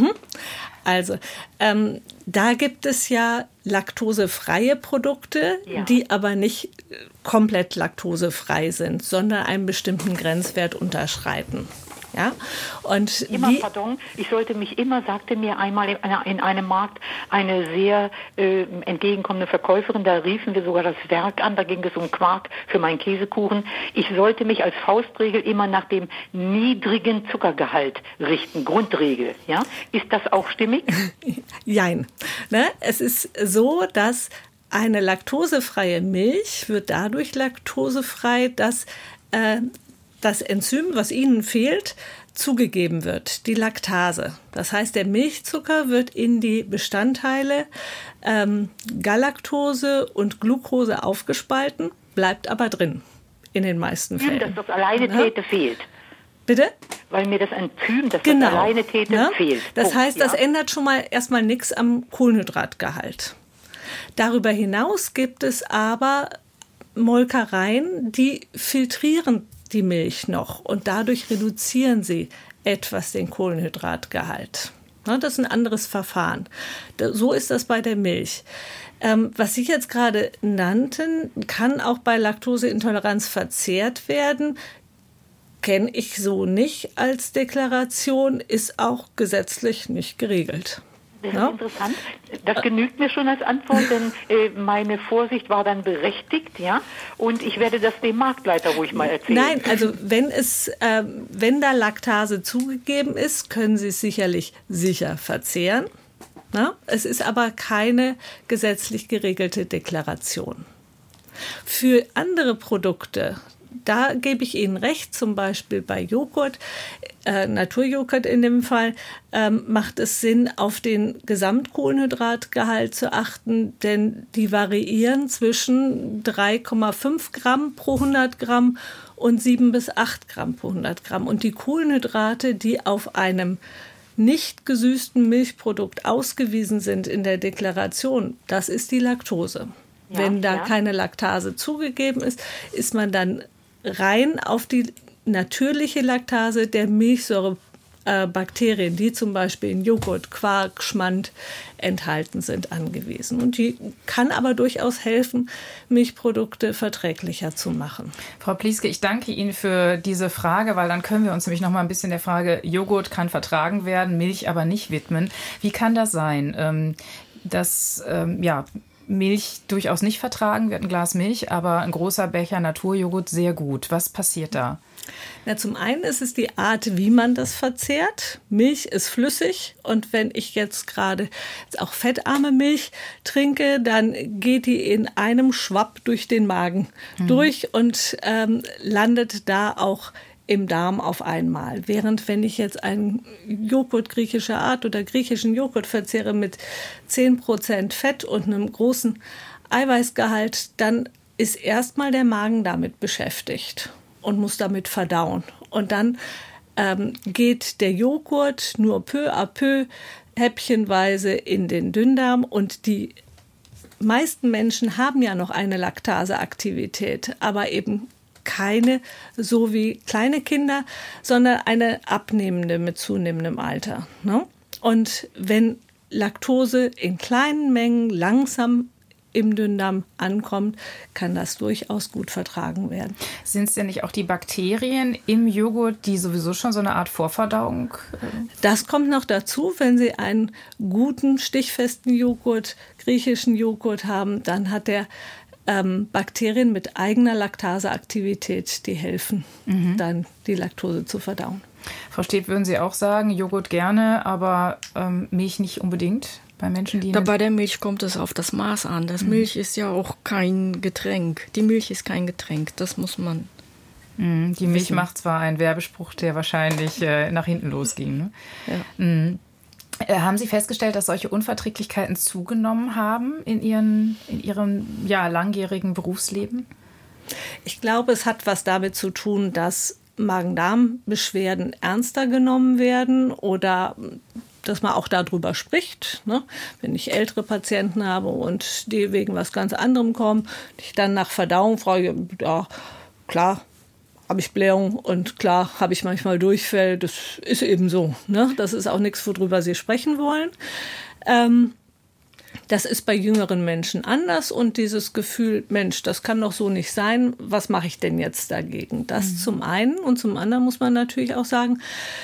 C: Also, da gibt es ja laktosefreie Produkte, die aber nicht komplett laktosefrei sind, sondern einen bestimmten Grenzwert unterschreiten. Ja? Und
E: pardon, ich sollte mich immer, sagte mir einmal in einem Markt eine sehr entgegenkommende Verkäuferin, da riefen wir sogar das Werk an, da ging es um Quark für meinen Käsekuchen. Ich sollte mich als Faustregel immer nach dem niedrigen Zuckergehalt richten, Grundregel. Ja? Ist das auch stimmig?
C: Jein. Ne? Es ist so, dass eine laktosefreie Milch wird dadurch laktosefrei, dass das Enzym, was Ihnen fehlt, zugegeben wird, die Laktase. Das heißt, der Milchzucker wird in die Bestandteile Galaktose und Glucose aufgespalten, bleibt aber drin in den meisten Fällen.
E: Dass das Alleinetäte fehlt.
C: Bitte?
E: Weil mir das Enzym, das Alleinetäte fehlt.
C: Das heißt, das ändert schon mal erstmal nichts am Kohlenhydratgehalt. Darüber hinaus gibt es aber Molkereien, die filtrieren die Milch noch und dadurch reduzieren sie etwas den Kohlenhydratgehalt. Das ist ein anderes Verfahren. So ist das bei der Milch. Was Sie jetzt gerade nannten, kann auch bei Laktoseintoleranz verzehrt werden. Kenne ich so nicht als Deklaration, ist auch gesetzlich nicht geregelt.
E: Das ist interessant. Das genügt mir schon als Antwort, denn meine Vorsicht war dann berechtigt, ja. Und ich werde das dem Marktleiter ruhig mal erzählen.
C: Nein, also wenn da Laktase zugegeben ist, können Sie es sicherlich sicher verzehren. Na? Es ist aber keine gesetzlich geregelte Deklaration. Für andere Produkte, da gebe ich Ihnen recht, zum Beispiel bei Joghurt, Naturjoghurt in dem Fall, macht es Sinn, auf den Gesamtkohlenhydratgehalt zu achten, denn die variieren zwischen 3,5 Gramm pro 100 Gramm und 7 bis 8 Gramm pro 100 Gramm. Und die Kohlenhydrate, die auf einem nicht gesüßten Milchprodukt ausgewiesen sind in der Deklaration, das ist die Laktose. Wenn da keine Laktase zugegeben ist, ist man dann rein auf die natürliche Laktase der Milchsäurebakterien, die zum Beispiel in Joghurt, Quark, Schmand enthalten sind, angewiesen. Und die kann aber durchaus helfen, Milchprodukte verträglicher zu machen.
A: Frau Plieske, ich danke Ihnen für diese Frage, weil dann können wir uns nämlich noch mal ein bisschen der Frage, Joghurt kann vertragen werden, Milch aber nicht widmen. Wie kann das sein, dass Milch durchaus nicht vertragen wird, ein Glas Milch, aber ein großer Becher Naturjoghurt sehr gut? Was passiert da?
C: Na, zum einen ist es die Art, wie man das verzehrt. Milch ist flüssig und wenn ich jetzt gerade auch fettarme Milch trinke, dann geht die in einem Schwapp durch den Magen durch und landet da auch im Darm auf einmal. Während wenn ich jetzt einen Joghurt griechischer Art oder griechischen Joghurt verzehre mit 10% Fett und einem großen Eiweißgehalt, dann ist erstmal der Magen damit beschäftigt und muss damit verdauen. Und dann geht der Joghurt nur peu à peu, häppchenweise in den Dünndarm. Und die meisten Menschen haben ja noch eine Laktaseaktivität, aber eben keine so wie kleine Kinder, sondern eine abnehmende mit zunehmendem Alter. Ne? Und wenn Laktose in kleinen Mengen langsam im Dünndarm ankommt, kann das durchaus gut vertragen werden.
A: Sind es denn nicht auch die Bakterien im Joghurt, die sowieso schon so eine Art Vorverdauung?
C: Das kommt noch dazu. Wenn Sie einen guten, stichfesten Joghurt, griechischen Joghurt haben, dann hat der Bakterien mit eigener Laktaseaktivität, die helfen, dann die Laktose zu verdauen.
A: Frau Steb, würden Sie auch sagen, Joghurt gerne, aber Milch nicht unbedingt bei Menschen, die...
B: Bei der Milch kommt es auf das Maß an. Das Milch ist ja auch kein Getränk. Die Milch ist kein Getränk, das muss man
A: Die Milch macht zwar einen Werbespruch, der wahrscheinlich nach hinten losging. Ne?
B: Ja.
A: Haben Sie festgestellt, dass solche Unverträglichkeiten zugenommen haben in Ihrem langjährigen Berufsleben?
C: Ich glaube, es hat was damit zu tun, dass Magen-Darm-Beschwerden ernster genommen werden oder dass man auch darüber spricht. Ne? Wenn ich ältere Patienten habe und die wegen was ganz anderem kommen, ich dann nach Verdauung frage, ja, klar, habe ich Blähung und klar habe ich manchmal Durchfall. Das ist eben so. Ne? Das ist auch nichts, worüber Sie sprechen wollen. Das ist bei jüngeren Menschen anders und dieses Gefühl, Mensch, das kann doch so nicht sein. Was mache ich denn jetzt dagegen? Das zum einen und zum anderen muss man natürlich auch sagen,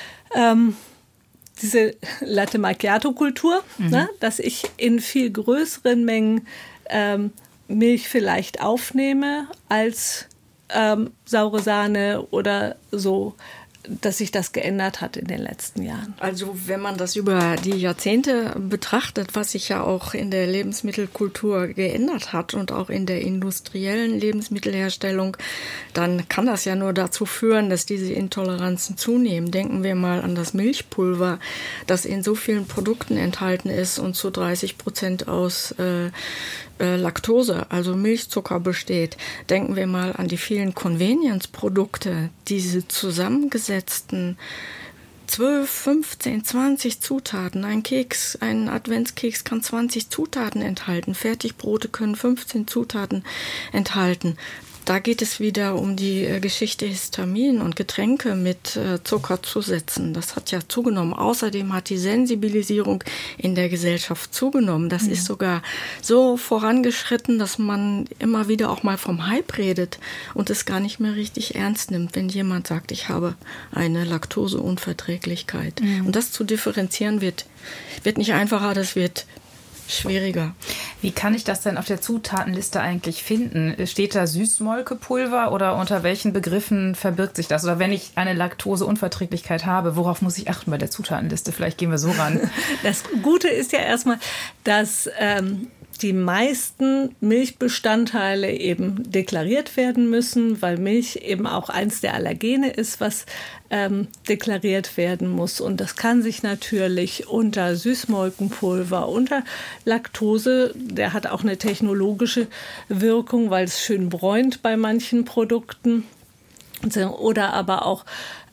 C: diese Latte Macchiato-Kultur, ne? Dass ich in viel größeren Mengen Milch vielleicht aufnehme als saure Sahne oder so, dass sich das geändert hat in den letzten Jahren.
B: Also wenn man das über die Jahrzehnte betrachtet, was sich ja auch in der Lebensmittelkultur geändert hat und auch in der industriellen Lebensmittelherstellung, dann kann das ja nur dazu führen, dass diese Intoleranzen zunehmen. Denken wir mal an das Milchpulver, das in so vielen Produkten enthalten ist und zu 30% aus Laktose, also Milchzucker besteht. Denken wir mal an die vielen Convenience-Produkte, diese zusammengesetzten 12, 15, 20 Zutaten. Ein Keks, ein Adventskeks kann 20 Zutaten enthalten. Fertigbrote können 15 Zutaten enthalten. Da geht es wieder um die Geschichte Histamin und Getränke mit Zucker zusetzen. Das hat ja zugenommen. Außerdem hat die Sensibilisierung in der Gesellschaft zugenommen. Das ist sogar so vorangeschritten, dass man immer wieder auch mal vom Hype redet und es gar nicht mehr richtig ernst nimmt, wenn jemand sagt, ich habe eine Laktoseunverträglichkeit. Und das zu differenzieren wird nicht einfacher, das wird schwieriger.
A: Wie kann ich das denn auf der Zutatenliste eigentlich finden? Steht da Süßmolkepulver oder unter welchen Begriffen verbirgt sich das? Oder wenn ich eine Laktoseunverträglichkeit habe, worauf muss ich achten bei der Zutatenliste? Vielleicht gehen wir so ran.
C: Das Gute ist ja erstmal, dass die meisten Milchbestandteile eben deklariert werden müssen, weil Milch eben auch eins der Allergene ist, was deklariert werden muss. Und das kann sich natürlich unter Süßmolkenpulver, unter Laktose, der hat auch eine technologische Wirkung, weil es schön bräunt bei manchen Produkten. Oder aber auch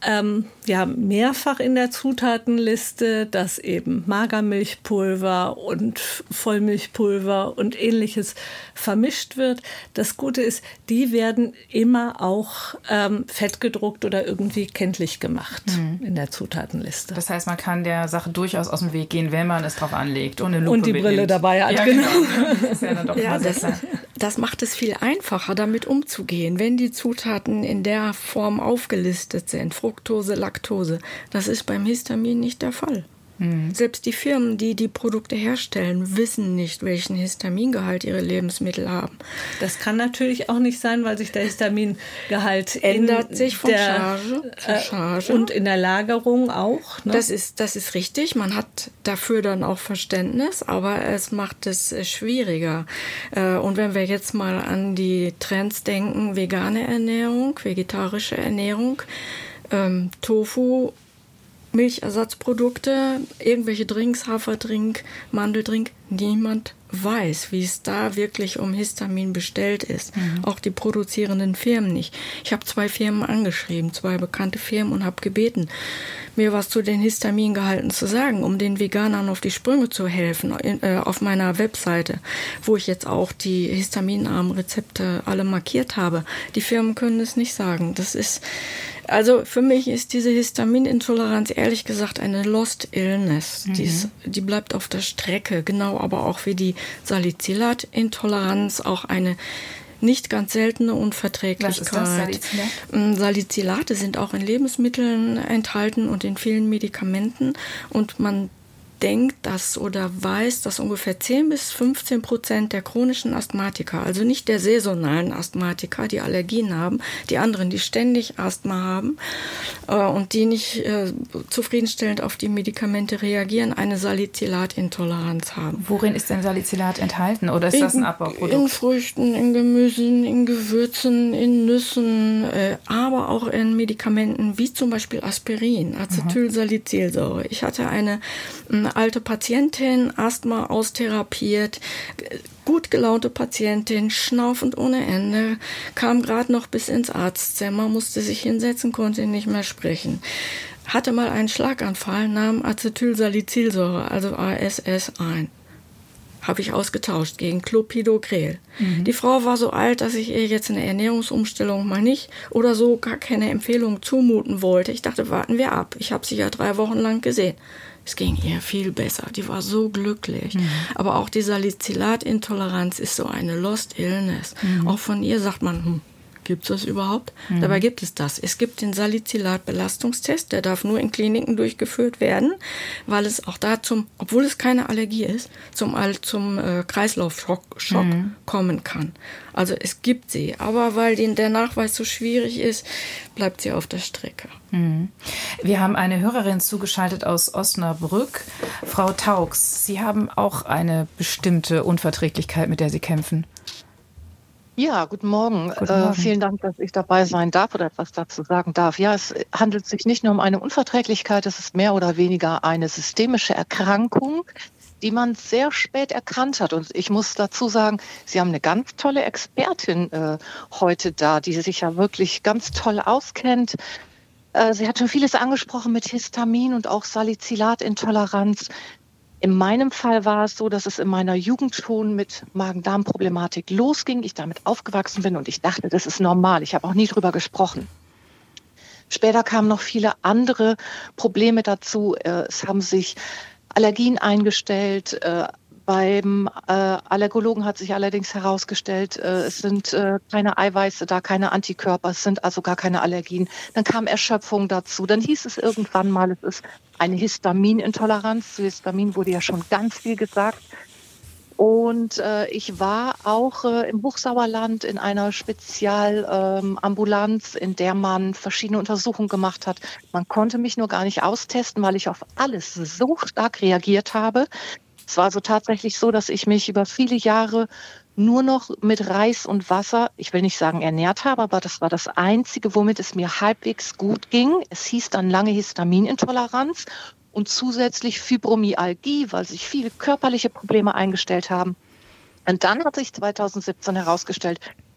C: mehrfach in der Zutatenliste, dass eben Magermilchpulver und Vollmilchpulver und Ähnliches vermischt wird. Das Gute ist, die werden immer auch fettgedruckt oder irgendwie kenntlich gemacht in der Zutatenliste.
A: Das heißt, man kann der Sache durchaus aus dem Weg gehen, wenn man es drauf anlegt und eine Lupe
C: und die
A: mitnimmt.
C: Brille dabei hat.
A: Ja, genau. Das ist ja dann doch mal besser.
B: Das macht es viel einfacher, damit umzugehen, wenn die Zutaten in der Form aufgelistet sind. Fructose, Laktose. Das ist beim Histamin nicht der Fall. Selbst die Firmen, die die Produkte herstellen, wissen nicht, welchen Histamingehalt ihre Lebensmittel haben.
C: Das kann natürlich auch nicht sein, weil sich der Histamingehalt
B: ändert sich von Charge zu Charge.
C: Und in der Lagerung auch. Ne?
B: Das ist richtig. Man hat dafür dann auch Verständnis, aber es macht es schwieriger. Und wenn wir jetzt mal an die Trends denken, vegane Ernährung, vegetarische Ernährung, Tofu, Milchersatzprodukte, irgendwelche Drinks, Haferdrink, Mandeldrink, niemand weiß, wie es da wirklich um Histamin bestellt ist. Auch die produzierenden Firmen nicht. Ich habe 2 Firmen angeschrieben, 2 bekannte Firmen und habe gebeten, mir was zu den Histamingehalten zu sagen, um den Veganern auf die Sprünge zu helfen, auf meiner Webseite, wo ich jetzt auch die histaminarmen Rezepte alle markiert habe. Die Firmen können es nicht sagen. Also für mich ist diese Histaminintoleranz ehrlich gesagt eine Lost Illness. Die bleibt auf der Strecke, genau, aber auch wie die Salicylat-Intoleranz auch eine nicht ganz seltene Unverträglichkeit.
A: Was ist das, Salicylat?
B: Salicylate sind auch in Lebensmitteln enthalten und in vielen Medikamenten und man denkt das oder weiß, dass ungefähr 10-15% der chronischen Asthmatiker, also nicht der saisonalen Asthmatiker, die Allergien haben, die anderen, die ständig Asthma haben und die nicht zufriedenstellend auf die Medikamente reagieren, eine Salicylatintoleranz haben.
A: Worin ist denn Salicylat enthalten oder ist das ein Abbauprodukt?
B: In Früchten, in Gemüsen, in Gewürzen, in Nüssen, aber auch in Medikamenten wie zum Beispiel Aspirin, Acetylsalicylsäure. Ich hatte eine alte Patientin, Asthma austherapiert, gut gelaunte Patientin, schnaufend ohne Ende, kam gerade noch bis ins Arztzimmer, musste sich hinsetzen, konnte nicht mehr sprechen. Hatte mal einen Schlaganfall, nahm Acetylsalicylsäure, also ASS ein. Habe ich ausgetauscht gegen Clopidogrel. Die Frau war so alt, dass ich ihr jetzt eine Ernährungsumstellung mal nicht oder so gar keine Empfehlung zumuten wollte. Ich dachte, warten wir ab. Ich habe sie ja 3 Wochen lang gesehen. Es ging ihr viel besser. Die war so glücklich. Aber auch die Salicylatintoleranz ist so eine Lost Illness. Auch von ihr sagt man, gibt es das überhaupt? Dabei gibt es das. Es gibt den Salicylat-Belastungstest, der darf nur in Kliniken durchgeführt werden, weil es auch da obwohl es keine Allergie ist, zum Kreislaufschock kommen kann. Also es gibt sie, aber weil der Nachweis so schwierig ist, bleibt sie auf der Strecke.
A: Wir haben eine Hörerin zugeschaltet aus Osnabrück, Frau Taux. Sie haben auch eine bestimmte Unverträglichkeit, mit der Sie kämpfen.
F: Ja, guten Morgen. Vielen Dank, dass ich dabei sein darf oder etwas dazu sagen darf. Ja, es handelt sich nicht nur um eine Unverträglichkeit, es ist mehr oder weniger eine systemische Erkrankung, die man sehr spät erkannt hat. Und ich muss dazu sagen, Sie haben eine ganz tolle Expertin heute da, die sich ja wirklich ganz toll auskennt. Sie hat schon vieles angesprochen mit Histamin und auch Salicylatintoleranz. In meinem Fall war es so, dass es in meiner Jugend schon mit Magen-Darm-Problematik losging. Ich damit aufgewachsen bin und ich dachte, das ist normal. Ich habe auch nie drüber gesprochen. Später kamen noch viele andere Probleme dazu. Es haben sich Allergien eingestellt. Beim Allergologen hat sich allerdings herausgestellt, es sind keine Eiweiße da, keine Antikörper, es sind also gar keine Allergien. Dann kam Erschöpfung dazu. Dann hieß es irgendwann mal, es ist eine Histaminintoleranz. Zu Histamin wurde ja schon ganz viel gesagt. Und ich war auch im Hochsauerland in einer Spezialambulanz, in der man verschiedene Untersuchungen gemacht hat. Man konnte mich nur gar nicht austesten, weil ich auf alles so stark reagiert habe. Es war also tatsächlich so, dass ich mich über viele Jahre nur noch mit Reis und Wasser, ich will nicht sagen ernährt habe, aber das war das Einzige, womit es mir halbwegs gut ging. Es hieß dann lange Histaminintoleranz und zusätzlich Fibromyalgie, weil sich viele körperliche Probleme eingestellt haben. Und dann hat sich 2017 herausgestellt,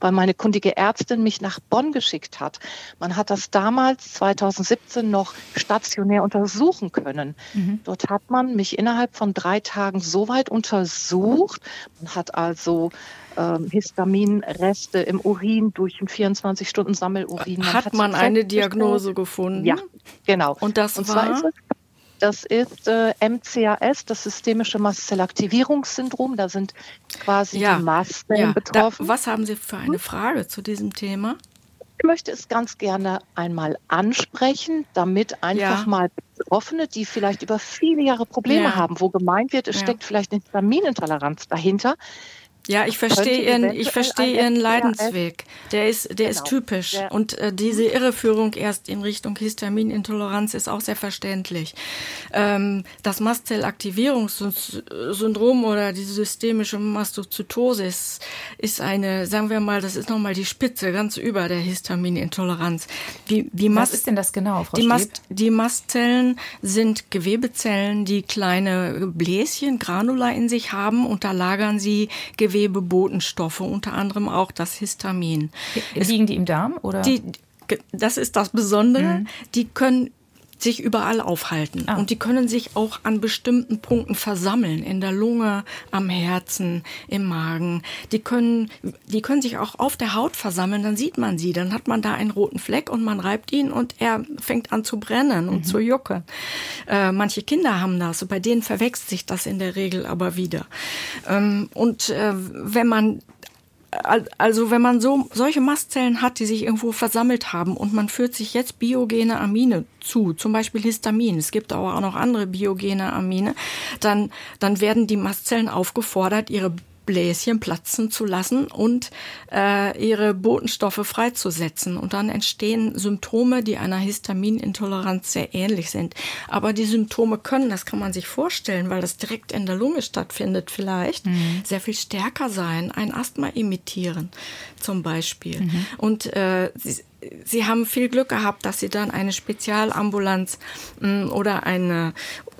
F: weil meine kundige Ärztin mich nach Bonn geschickt hat. Man hat das damals, 2017, noch stationär untersuchen können. Dort hat man mich innerhalb von 3 Tagen so weit untersucht. Man hat also Histaminreste im Urin durch ein 24-Stunden-Sammelurin.
B: Hat man eine Diagnose gefunden?
F: Ja, genau.
B: Und das war?
F: Das ist MCAS, das systemische Mastzellaktivierungssyndrom. Da sind quasi die Mastzellen betroffen.
B: Was haben Sie für eine Frage zu diesem Thema?
F: Ich möchte es ganz gerne einmal ansprechen, damit einfach mal Betroffene, die vielleicht über viele Jahre Probleme haben, wo gemeint wird, es steckt vielleicht eine Histaminintoleranz dahinter.
B: Ja, ich verstehe Ihren Leidensweg. Der ist typisch. Und diese Irreführung erst in Richtung Histaminintoleranz ist auch sehr verständlich. Das Mastzellaktivierungssyndrom oder die systemische Mastozytose ist eine, sagen wir mal, das ist nochmal die Spitze ganz über der Histaminintoleranz.
A: Was ist denn das genau, Frau Steb?
B: Die Mastzellen sind Gewebezellen, die kleine Bläschen, Granula in sich haben, und da lagern sie Gewebebotenstoffe, unter anderem auch das Histamin.
A: Liegen die im Darm? Oder?
B: Das ist das Besondere. Die können sich überall aufhalten. Und die können sich auch an bestimmten Punkten versammeln, in der Lunge, am Herzen, im Magen. Die können sich auch auf der Haut versammeln, dann sieht man sie, dann hat man da einen roten Fleck und man reibt ihn und er fängt an zu brennen und zu jucken. Manche Kinder haben das, bei denen verwechselt sich das in der Regel aber wieder. Wenn man solche Mastzellen hat, die sich irgendwo versammelt haben und man führt sich jetzt biogene Amine zu, zum Beispiel Histamin, es gibt aber auch noch andere biogene Amine, dann werden die Mastzellen aufgefordert, ihre Bläschen platzen zu lassen und ihre Botenstoffe freizusetzen. Und dann entstehen Symptome, die einer Histaminintoleranz sehr ähnlich sind. Aber die Symptome können, das kann man sich vorstellen, weil das direkt in der Lunge stattfindet vielleicht, sehr viel stärker sein. Ein Asthma imitieren zum Beispiel. Und Sie haben viel Glück gehabt, dass Sie dann eine Spezialambulanz oder eine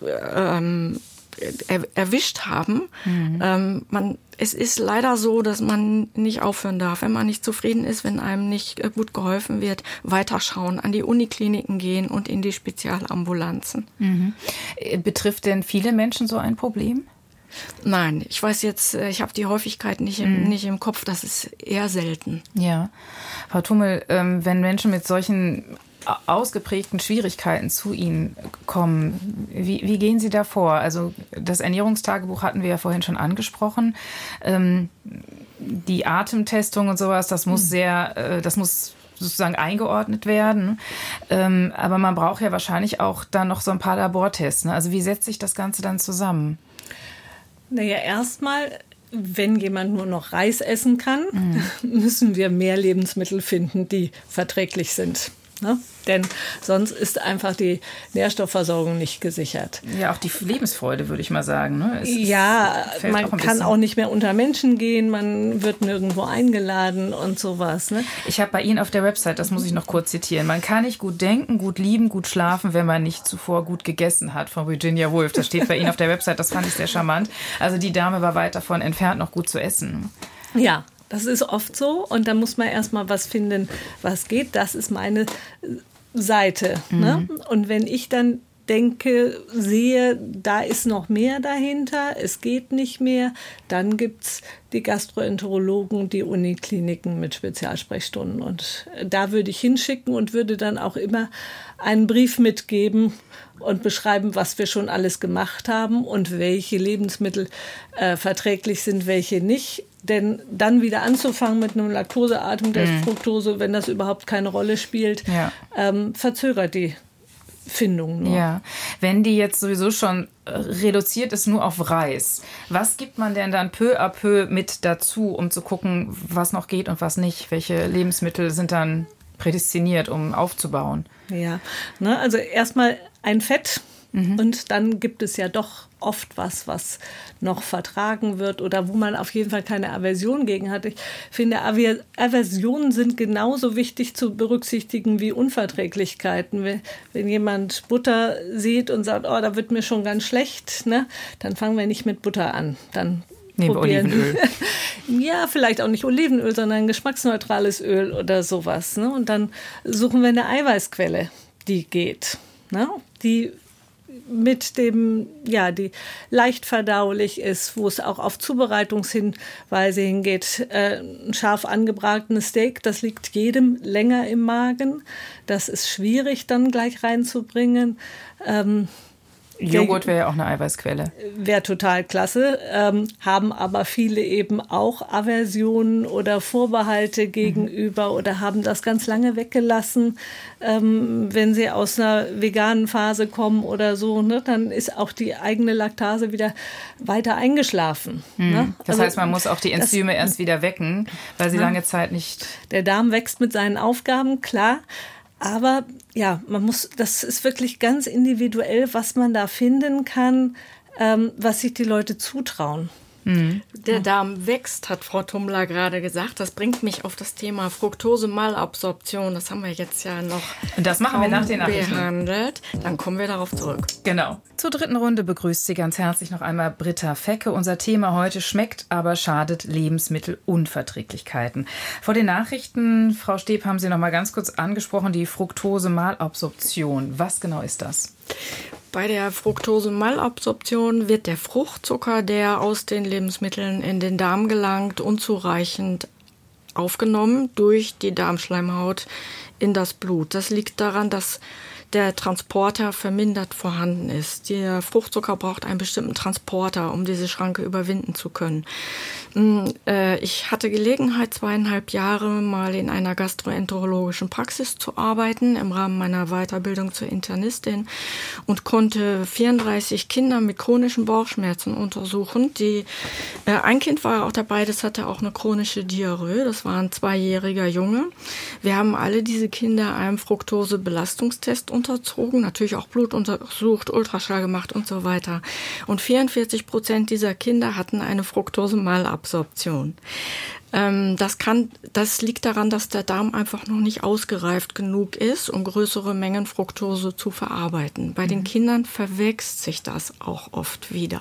B: erwischt haben. Es ist leider so, dass man nicht aufhören darf, wenn man nicht zufrieden ist, wenn einem nicht gut geholfen wird, weiterschauen, an die Unikliniken gehen und in die Spezialambulanzen.
A: Betrifft denn viele Menschen so ein Problem?
B: Nein, ich weiß jetzt, ich habe die Häufigkeit nicht im Kopf, das ist eher selten.
A: Ja. Frau Thummel, wenn Menschen mit solchen ausgeprägten Schwierigkeiten zu Ihnen kommen, wie gehen Sie da vor? Also das Ernährungstagebuch hatten wir ja vorhin schon angesprochen. Die Atemtestung und sowas, das muss sozusagen eingeordnet werden. Aber man braucht ja wahrscheinlich auch dann noch so ein paar Labortests. Ne? Also wie setzt sich das Ganze dann zusammen?
C: Naja, erstmal, wenn jemand nur noch Reis essen kann, müssen wir mehr Lebensmittel finden, die verträglich sind. Ne? Denn sonst ist einfach die Nährstoffversorgung nicht gesichert.
A: Ja, auch die Lebensfreude, würde ich mal sagen. Ne?
C: Man kann auch nicht mehr unter Menschen gehen, man wird nirgendwo eingeladen und sowas. Ne?
A: Ich habe bei Ihnen auf der Website, das muss ich noch kurz zitieren, man kann nicht gut denken, gut lieben, gut schlafen, wenn man nicht zuvor gut gegessen hat, von Virginia Woolf. Das steht bei Ihnen auf der Website, das fand ich sehr charmant. Also die Dame war weit davon entfernt, noch gut zu essen.
C: Ja. Das ist oft so und da muss man erstmal was finden, was geht. Das ist meine Seite. Ne? Und wenn ich dann denke, sehe, da ist noch mehr dahinter, es geht nicht mehr, dann gibt es die Gastroenterologen, die Unikliniken mit Spezialsprechstunden. Und da würde ich hinschicken und würde dann auch immer einen Brief mitgeben und beschreiben, was wir schon alles gemacht haben und welche Lebensmittel verträglich sind, welche nicht. Denn dann wieder anzufangen mit einem Laktoseatemtest, Fructose, wenn das überhaupt keine Rolle spielt, verzögert die Findung nur.
A: Ja, wenn die jetzt sowieso schon reduziert ist nur auf Reis, was gibt man denn dann peu à peu mit dazu, um zu gucken, was noch geht und was nicht? Welche Lebensmittel sind dann prädestiniert, um aufzubauen?
C: Ja, ne, also erstmal ein Fett. Und dann gibt es ja doch oft was noch vertragen wird oder wo man auf jeden Fall keine Aversion gegen hat. Ich finde, Aversionen sind genauso wichtig zu berücksichtigen wie Unverträglichkeiten. Wenn jemand Butter sieht und sagt, oh, da wird mir schon ganz schlecht, ne, dann fangen wir nicht mit Butter an. Dann
A: Nehmen wir Olivenöl.
C: Ja, vielleicht auch nicht Olivenöl, sondern ein geschmacksneutrales Öl oder sowas. Ne? Und dann suchen wir eine Eiweißquelle, die geht. Ne? Die mit dem, die leicht verdaulich ist, wo es auch auf Zubereitungshinweise hingeht. Ein scharf angebratenes Steak, das liegt jedem länger im Magen. Das ist schwierig dann gleich reinzubringen.
A: Joghurt wäre ja auch eine Eiweißquelle.
C: Wäre total klasse, haben aber viele eben auch Aversionen oder Vorbehalte gegenüber oder haben das ganz lange weggelassen, wenn sie aus einer veganen Phase kommen oder so, ne, dann ist auch die eigene Laktase wieder weiter eingeschlafen. Ne?
A: Das heißt, man muss auch die Enzyme erst wieder wecken, weil sie lange Zeit nicht...
C: Der Darm wächst mit seinen Aufgaben, klar. Aber ja, das ist wirklich ganz individuell, was man da finden kann, was sich die Leute zutrauen.
B: Der Darm wächst, hat Frau Tummler gerade gesagt. Das bringt mich auf das Thema Fructose-Malabsorption. Das haben wir jetzt ja noch
A: Und das machen wir nach den Nachrichten
B: behandelt. Dann kommen wir darauf zurück.
A: Genau. Zur dritten Runde begrüßt Sie ganz herzlich noch einmal Britta Fecke. Unser Thema heute: schmeckt, aber schadet Lebensmittelunverträglichkeiten. Vor den Nachrichten, Frau Steeb, haben Sie noch mal ganz kurz angesprochen, die Fructose-Malabsorption. Was genau ist das?
B: Bei der Fructose-Malabsorption wird der Fruchtzucker, der aus den Lebensmitteln in den Darm gelangt, unzureichend aufgenommen durch die Darmschleimhaut in das Blut. Das liegt daran, dass der Transporter vermindert vorhanden ist. Der Fruchtzucker braucht einen bestimmten Transporter, um diese Schranke überwinden zu können. Ich hatte Gelegenheit, 2,5 Jahre mal in einer gastroenterologischen Praxis zu arbeiten, im Rahmen meiner Weiterbildung zur Internistin, und konnte 34 Kinder mit chronischen Bauchschmerzen untersuchen. Ein Kind war auch dabei, das hatte auch eine chronische Diarrhoe, das war ein 2-jähriger Junge. Wir haben alle diese Kinder einem Fructose-Belastungstest unterzogen, natürlich auch Blut untersucht, Ultraschall gemacht und so weiter. Und 44% dieser Kinder hatten eine Fructose-Malabsorption. Das liegt daran, dass der Darm einfach noch nicht ausgereift genug ist, um größere Mengen Fructose zu verarbeiten. Bei den Kindern verwächst sich das auch oft wieder.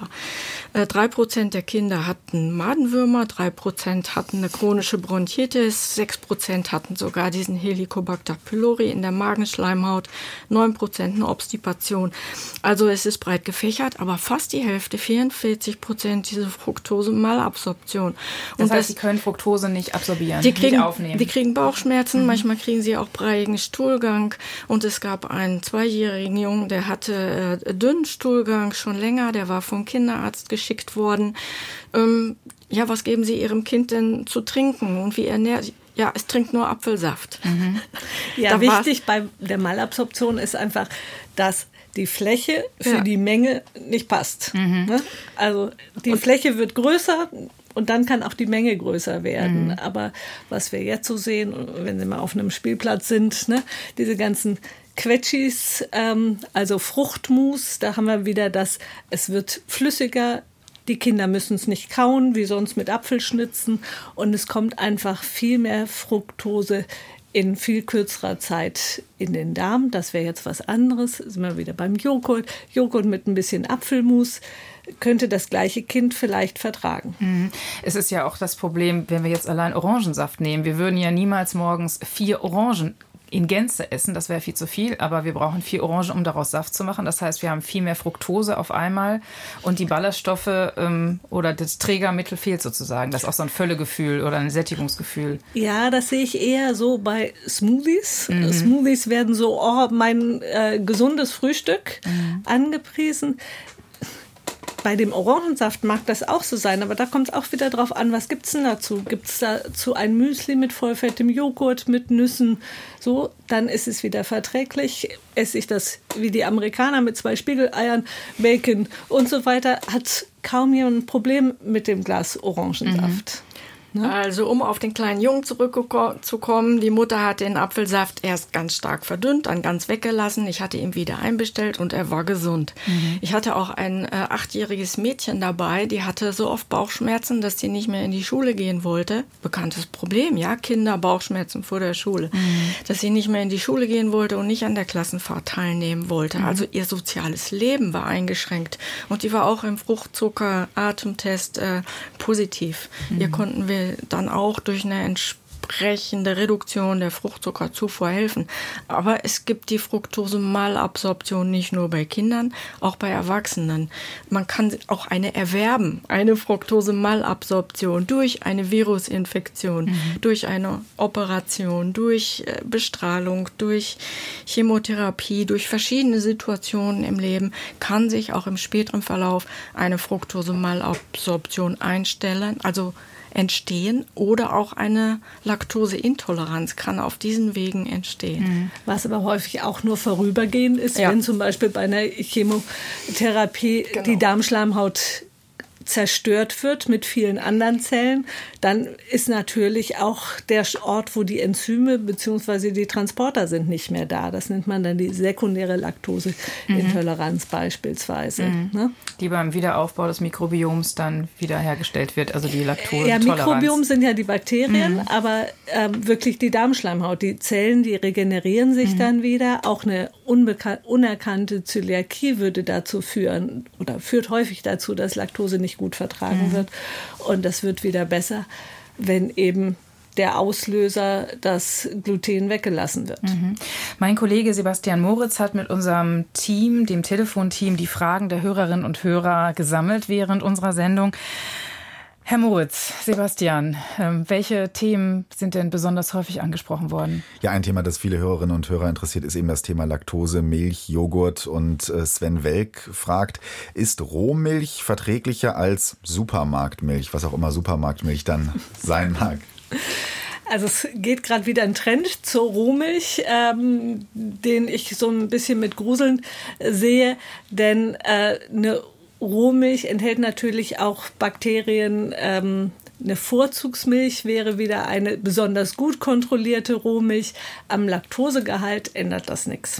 B: 3% der Kinder hatten Madenwürmer, 3% hatten eine chronische Bronchitis, 6% hatten sogar diesen Helicobacter pylori in der Magenschleimhaut, 9% eine Obstipation. Also es ist breit gefächert, aber fast die Hälfte, 44%, diese Fructose-Malabsorption.
A: Das heißt, sie können Fructose nicht absorbieren,
B: nicht
A: aufnehmen.
B: Die kriegen Bauchschmerzen, manchmal kriegen sie auch breiigen Stuhlgang. Und es gab einen 2-jährigen Jungen, der hatte dünnen Stuhlgang schon länger, der war vom Kinderarzt geschickt worden. Was geben Sie Ihrem Kind denn zu trinken und wie ernährt? Ja, es trinkt nur Apfelsaft.
C: Ja, wichtig bei der Malabsorption ist einfach, dass die Fläche für die Menge nicht passt. Ne? Also die Fläche wird größer und dann kann auch die Menge größer werden. Aber was wir jetzt so sehen, wenn Sie mal auf einem Spielplatz sind, ne, diese ganzen Quetschis, also Fruchtmus, da haben wir wieder es wird flüssiger. Die Kinder müssen es nicht kauen, wie sonst mit Apfelschnitzen. Und es kommt einfach viel mehr Fructose in viel kürzerer Zeit in den Darm. Das wäre jetzt was anderes. Sind wir wieder beim Joghurt. Joghurt mit ein bisschen Apfelmus könnte das gleiche Kind vielleicht vertragen.
A: Es ist ja auch das Problem, wenn wir jetzt allein Orangensaft nehmen. Wir würden ja niemals morgens 4 Orangen in Gänze essen, das wäre viel zu viel, aber wir brauchen 4 Orangen, um daraus Saft zu machen. Das heißt, wir haben viel mehr Fructose auf einmal und die Ballaststoffe oder das Trägermittel fehlt sozusagen. Das ist auch so ein Völlegefühl oder ein Sättigungsgefühl.
C: Ja, das sehe ich eher so bei Smoothies. Smoothies werden so, mein gesundes Frühstück angepriesen. Bei dem Orangensaft mag das auch so sein, aber da kommt es auch wieder drauf an, was gibt es denn dazu? Gibt es dazu ein Müsli mit vollfettem Joghurt, mit Nüssen? So, dann ist es wieder verträglich. Esse ich das wie die Amerikaner mit 2 Spiegeleiern, Bacon und so weiter, hat kaum jemand ein Problem mit dem Glas Orangensaft. Ne?
B: Also um auf den kleinen Jungen zurückzukommen, die Mutter hat den Apfelsaft erst ganz stark verdünnt, dann ganz weggelassen. Ich hatte ihn wieder einbestellt und er war gesund. Ich hatte auch ein 8-jähriges Mädchen dabei, die hatte so oft Bauchschmerzen, dass sie nicht mehr in die Schule gehen wollte. Bekanntes Problem, ja, Kinder, Bauchschmerzen vor der Schule. Dass sie nicht mehr in die Schule gehen wollte und nicht an der Klassenfahrt teilnehmen wollte. Also ihr soziales Leben war eingeschränkt. Und die war auch im Fruchtzucker-Atemtest positiv. Ihr konnten wir dann auch durch eine entsprechende Reduktion der Fruchtzuckerzufuhr helfen. Aber es gibt die Fructose-Malabsorption nicht nur bei Kindern, auch bei Erwachsenen. Man kann auch eine erwerben, eine Fructose-Malabsorption durch eine Virusinfektion, durch eine Operation, durch Bestrahlung, durch Chemotherapie, durch verschiedene Situationen im Leben kann sich auch im späteren Verlauf eine Fructose-Malabsorption einstellen, also entstehen, oder auch eine Laktoseintoleranz kann auf diesen Wegen entstehen.
C: Was aber häufig auch nur vorübergehend ist, wenn zum Beispiel bei einer Chemotherapie die Darmschleimhaut zerstört wird mit vielen anderen Zellen, dann ist natürlich auch der Ort, wo die Enzyme bzw. die Transporter sind, nicht mehr da. Das nennt man dann die sekundäre Laktoseintoleranz beispielsweise. Ne?
A: Die beim Wiederaufbau des Mikrobioms dann wiederhergestellt wird, also die Laktoseintoleranz.
C: Ja, Mikrobiom sind ja die Bakterien, aber wirklich die Darmschleimhaut. Die Zellen, die regenerieren sich dann wieder. Auch eine unerkannte Zöliakie würde dazu führen oder führt häufig dazu, dass Laktose nicht gut vertragen wird. Und das wird wieder besser, wenn eben der Auslöser, das Gluten, weggelassen wird.
A: Mein Kollege Sebastian Moritz hat mit unserem Team, dem Telefonteam, die Fragen der Hörerinnen und Hörer gesammelt während unserer Sendung. Herr Moritz, Sebastian, welche Themen sind denn besonders häufig angesprochen worden?
G: Ja, ein Thema, das viele Hörerinnen und Hörer interessiert, ist eben das Thema Laktose, Milch, Joghurt. Und Sven Welk fragt, ist Rohmilch verträglicher als Supermarktmilch, was auch immer Supermarktmilch dann sein mag?
C: Also es geht gerade wieder ein Trend zur Rohmilch, den ich so ein bisschen mit Gruseln sehe, denn eine Rohmilch enthält natürlich auch Bakterien. Eine Vorzugsmilch wäre wieder eine besonders gut kontrollierte Rohmilch. Am Laktosegehalt ändert das nichts.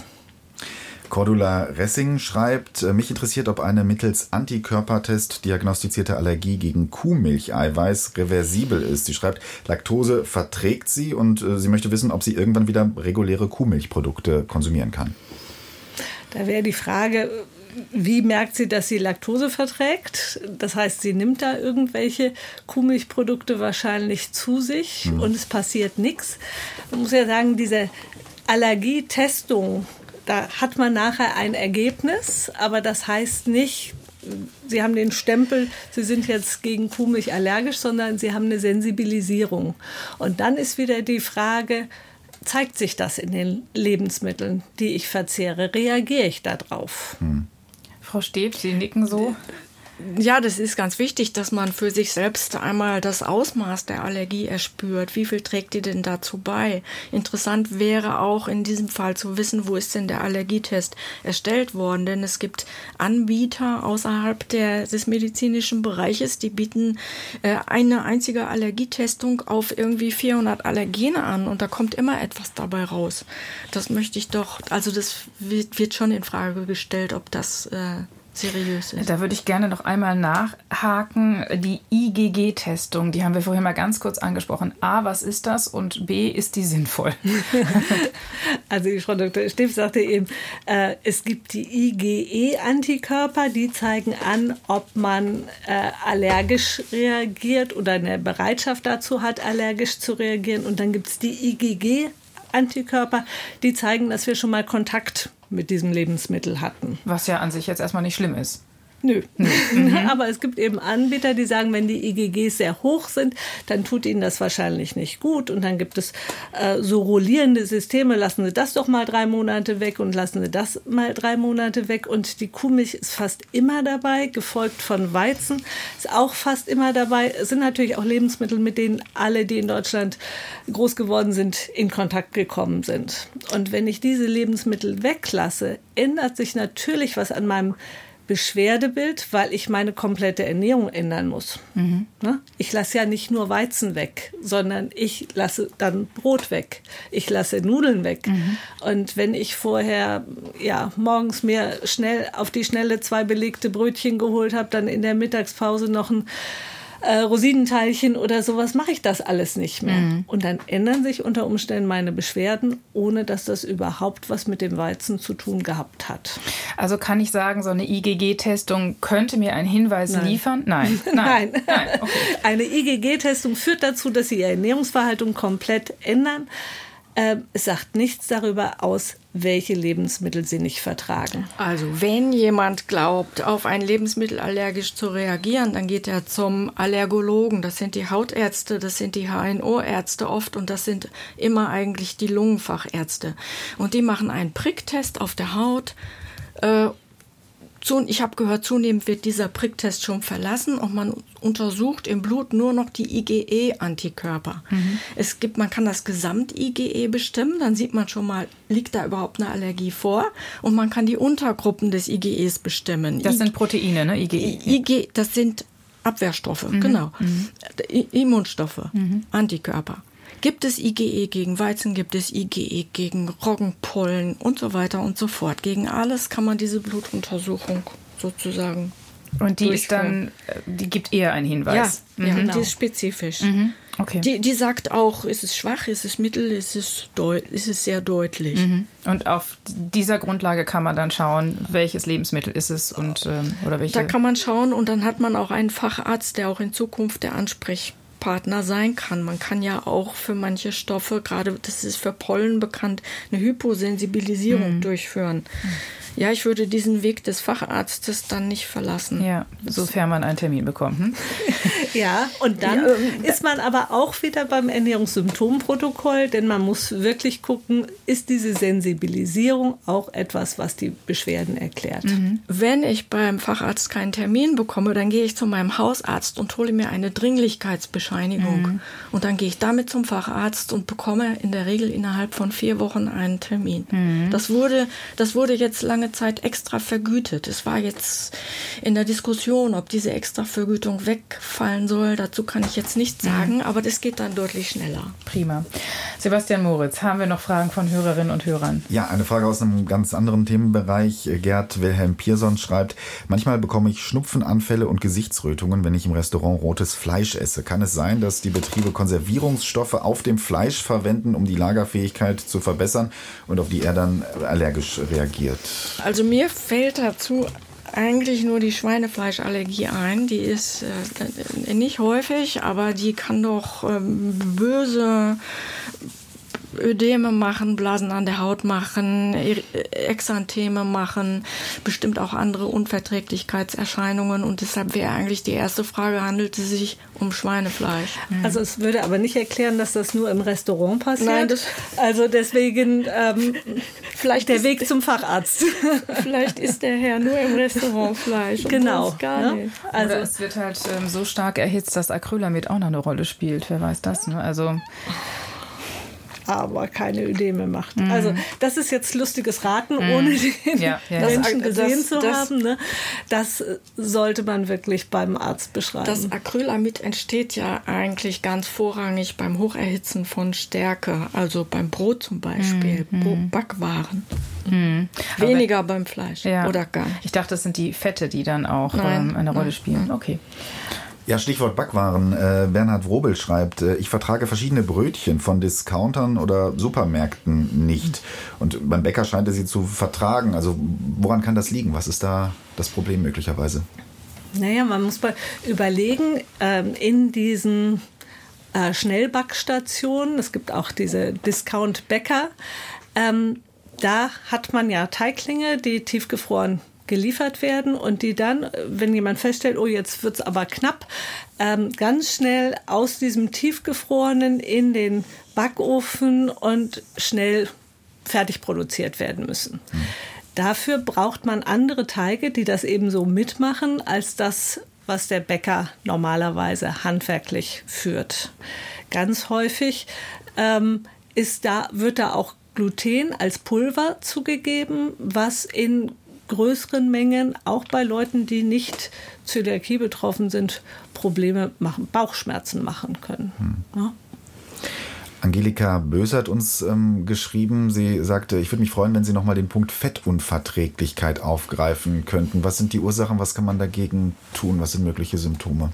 G: Cordula Ressing schreibt, mich interessiert, ob eine mittels Antikörpertest diagnostizierte Allergie gegen Kuhmilcheiweiß reversibel ist. Sie schreibt, Laktose verträgt sie und sie möchte wissen, ob sie irgendwann wieder reguläre Kuhmilchprodukte konsumieren kann.
C: Da wäre die Frage, wie merkt sie, dass sie Laktose verträgt? Das heißt, sie nimmt da irgendwelche Kuhmilchprodukte wahrscheinlich zu sich und es passiert nichts. Man muss ja sagen, diese Allergietestung, da hat man nachher ein Ergebnis, aber das heißt nicht, Sie haben den Stempel, Sie sind jetzt gegen Kuhmilch allergisch, sondern Sie haben eine Sensibilisierung. Und dann ist wieder die Frage, zeigt sich das in den Lebensmitteln, die ich verzehre? Reagiere ich darauf?
A: Frau Steb, Sie nicken so.
B: Ja, das ist ganz wichtig, dass man für sich selbst einmal das Ausmaß der Allergie erspürt. Wie viel trägt die denn dazu bei? Interessant wäre auch in diesem Fall zu wissen, wo ist denn der Allergietest erstellt worden? Denn es gibt Anbieter außerhalb des medizinischen Bereiches, die bieten eine einzige Allergietestung auf irgendwie 400 Allergene an und da kommt immer etwas dabei raus. Das möchte ich doch, also das wird schon in Frage gestellt, ob das seriös ist.
A: Da würde ich gerne noch einmal nachhaken. Die IgG-Testung, die haben wir vorhin mal ganz kurz angesprochen. A, was ist das? Und B, ist die sinnvoll?
C: Also die Frau Dr. Steb sagte eben, es gibt die IgE-Antikörper, die zeigen an, ob man allergisch reagiert oder eine Bereitschaft dazu hat, allergisch zu reagieren. Und dann gibt es die IgG-Antikörper, die zeigen, dass wir schon mal Kontakt mit diesem Lebensmittel hatten.
A: Was ja an sich jetzt erstmal nicht schlimm ist.
C: Nö. Aber es gibt eben Anbieter, die sagen, wenn die IgGs sehr hoch sind, dann tut ihnen das wahrscheinlich nicht gut. Und dann gibt es so rollierende Systeme, lassen Sie das doch mal 3 Monate weg und lassen Sie das mal 3 Monate weg. Und die Kuhmilch ist fast immer dabei, gefolgt von Weizen, ist auch fast immer dabei. Es sind natürlich auch Lebensmittel, mit denen alle, die in Deutschland groß geworden sind, in Kontakt gekommen sind. Und wenn ich diese Lebensmittel weglasse, ändert sich natürlich was an meinem Beschwerdebild, weil ich meine komplette Ernährung ändern muss. Ich lasse ja nicht nur Weizen weg, sondern ich lasse dann Brot weg. Ich lasse Nudeln weg. Und wenn ich vorher morgens mir schnell auf die Schnelle 2 belegte Brötchen geholt habe, dann in der Mittagspause noch ein Rosinenteilchen oder sowas, mache ich das alles nicht mehr. Und dann ändern sich unter Umständen meine Beschwerden, ohne dass das überhaupt was mit dem Weizen zu tun gehabt hat.
A: Also kann ich sagen, so eine IgG-Testung könnte mir einen Hinweis liefern? Nein.
C: Nein.
A: Okay.
C: Eine IgG-Testung führt dazu, dass Sie Ihr Ernährungsverhalten komplett ändern. Es sagt nichts darüber aus, welche Lebensmittel Sie nicht vertragen.
B: Also wenn jemand glaubt, auf ein Lebensmittel allergisch zu reagieren, dann geht er zum Allergologen. Das sind die Hautärzte, das sind die HNO-Ärzte oft und das sind immer eigentlich die Lungenfachärzte. Und die machen einen Pricktest auf der Haut. Ich habe gehört, zunehmend wird dieser Pricktest schon verlassen und man untersucht im Blut nur noch die IgE-Antikörper. Man kann das Gesamt-IgE bestimmen, dann sieht man schon mal, liegt da überhaupt eine Allergie vor, und man kann die Untergruppen des IgEs bestimmen.
A: Das sind Proteine, ne? IgE.
B: Das sind Abwehrstoffe, genau. Immunstoffe, Antikörper. Gibt es IgE gegen Weizen, gibt es IgE gegen Roggenpollen und so weiter und so fort. Gegen alles kann man diese Blutuntersuchung sozusagen
A: und die durchführen. Die gibt eher einen Hinweis.
B: Ja, die ist spezifisch.
A: Okay.
B: Die sagt auch, ist es schwach, ist es mittel, ist es sehr deutlich.
A: Und auf dieser Grundlage kann man dann schauen, welches Lebensmittel ist es und oder welche.
B: Da kann man schauen und dann hat man auch einen Facharzt, der auch in Zukunft der Ansprechpartner sein kann. Man kann ja auch für manche Stoffe, gerade das ist für Pollen bekannt, eine Hyposensibilisierung durchführen. Ja, ich würde diesen Weg des Facharztes dann nicht verlassen.
A: Ja, sofern man einen Termin bekommt.
C: Ja, und dann ist man aber auch wieder beim Ernährungssymptomprotokoll, denn man muss wirklich gucken, ist diese Sensibilisierung auch etwas, was die Beschwerden erklärt.
B: Wenn ich beim Facharzt keinen Termin bekomme, dann gehe ich zu meinem Hausarzt und hole mir eine Dringlichkeitsbescheinigung. Und dann gehe ich damit zum Facharzt und bekomme in der Regel innerhalb von 4 Wochen einen Termin. Das wurde jetzt lange Zeit extra vergütet. Es war jetzt in der Diskussion, ob diese Extravergütung wegfallen soll. Dazu kann ich jetzt nichts sagen, aber das geht dann deutlich schneller.
A: Prima. Sebastian Moritz, haben wir noch Fragen von Hörerinnen und Hörern?
G: Ja, eine Frage aus einem ganz anderen Themenbereich. Gerd Wilhelm Pierson schreibt, manchmal bekomme ich Schnupfenanfälle und Gesichtsrötungen, wenn ich im Restaurant rotes Fleisch esse. Kann es sein, dass die Betriebe Konservierungsstoffe auf dem Fleisch verwenden, um die Lagerfähigkeit zu verbessern und auf die er dann allergisch reagiert?
B: Also mir fällt dazu eigentlich nur die Schweinefleischallergie ein. Die ist nicht häufig, aber die kann doch böse Ödeme machen, Blasen an der Haut machen, Exantheme machen, bestimmt auch andere Unverträglichkeitserscheinungen. Und deshalb wäre eigentlich die erste Frage, handelt es sich um Schweinefleisch?
C: Also es würde aber nicht erklären, dass das nur im Restaurant passiert.
B: Nein,
C: also deswegen vielleicht der Weg zum Facharzt.
B: Vielleicht ist der Herr nur im Restaurant Fleisch.
C: Genau.
B: Gar nicht.
A: Also es wird halt so stark erhitzt, dass Acrylamid auch noch eine Rolle spielt. Wer weiß das, ne? Also
C: aber keine Ödeme macht. Also das ist jetzt lustiges Raten, ohne den Menschen gesehen zu haben. Ne? Das sollte man wirklich beim Arzt beschreiben.
B: Das Acrylamid entsteht ja eigentlich ganz vorrangig beim Hocherhitzen von Stärke, also beim Brot zum Beispiel, Backwaren. Weniger beim Fleisch oder gar nicht.
A: Ich dachte, das sind die Fette, die dann auch eine Rolle spielen. Okay.
G: Ja, Stichwort Backwaren. Bernhard Wrobel schreibt, ich vertrage verschiedene Brötchen von Discountern oder Supermärkten nicht. Und beim Bäcker scheint er sie zu vertragen. Also woran kann das liegen? Was ist da das Problem möglicherweise?
C: Naja, man muss überlegen, in diesen Schnellbackstationen, es gibt auch diese Discount-Bäcker, da hat man ja Teiglinge, die tiefgefroren geliefert werden und die dann, wenn jemand feststellt, oh, jetzt wird's aber knapp, ganz schnell aus diesem tiefgefrorenen in den Backofen und schnell fertig produziert werden müssen. Dafür braucht man andere Teige, die das eben so mitmachen, als das, was der Bäcker normalerweise handwerklich führt. Ganz häufig wird da auch Gluten als Pulver zugegeben, was in größeren Mengen, auch bei Leuten, die nicht Zöliakie betroffen sind, Probleme machen, Bauchschmerzen machen können. Ja.
G: Angelika Böse hat uns geschrieben, sie sagte, ich würde mich freuen, wenn Sie nochmal den Punkt Fettunverträglichkeit aufgreifen könnten. Was sind die Ursachen, was kann man dagegen tun, was sind mögliche Symptome?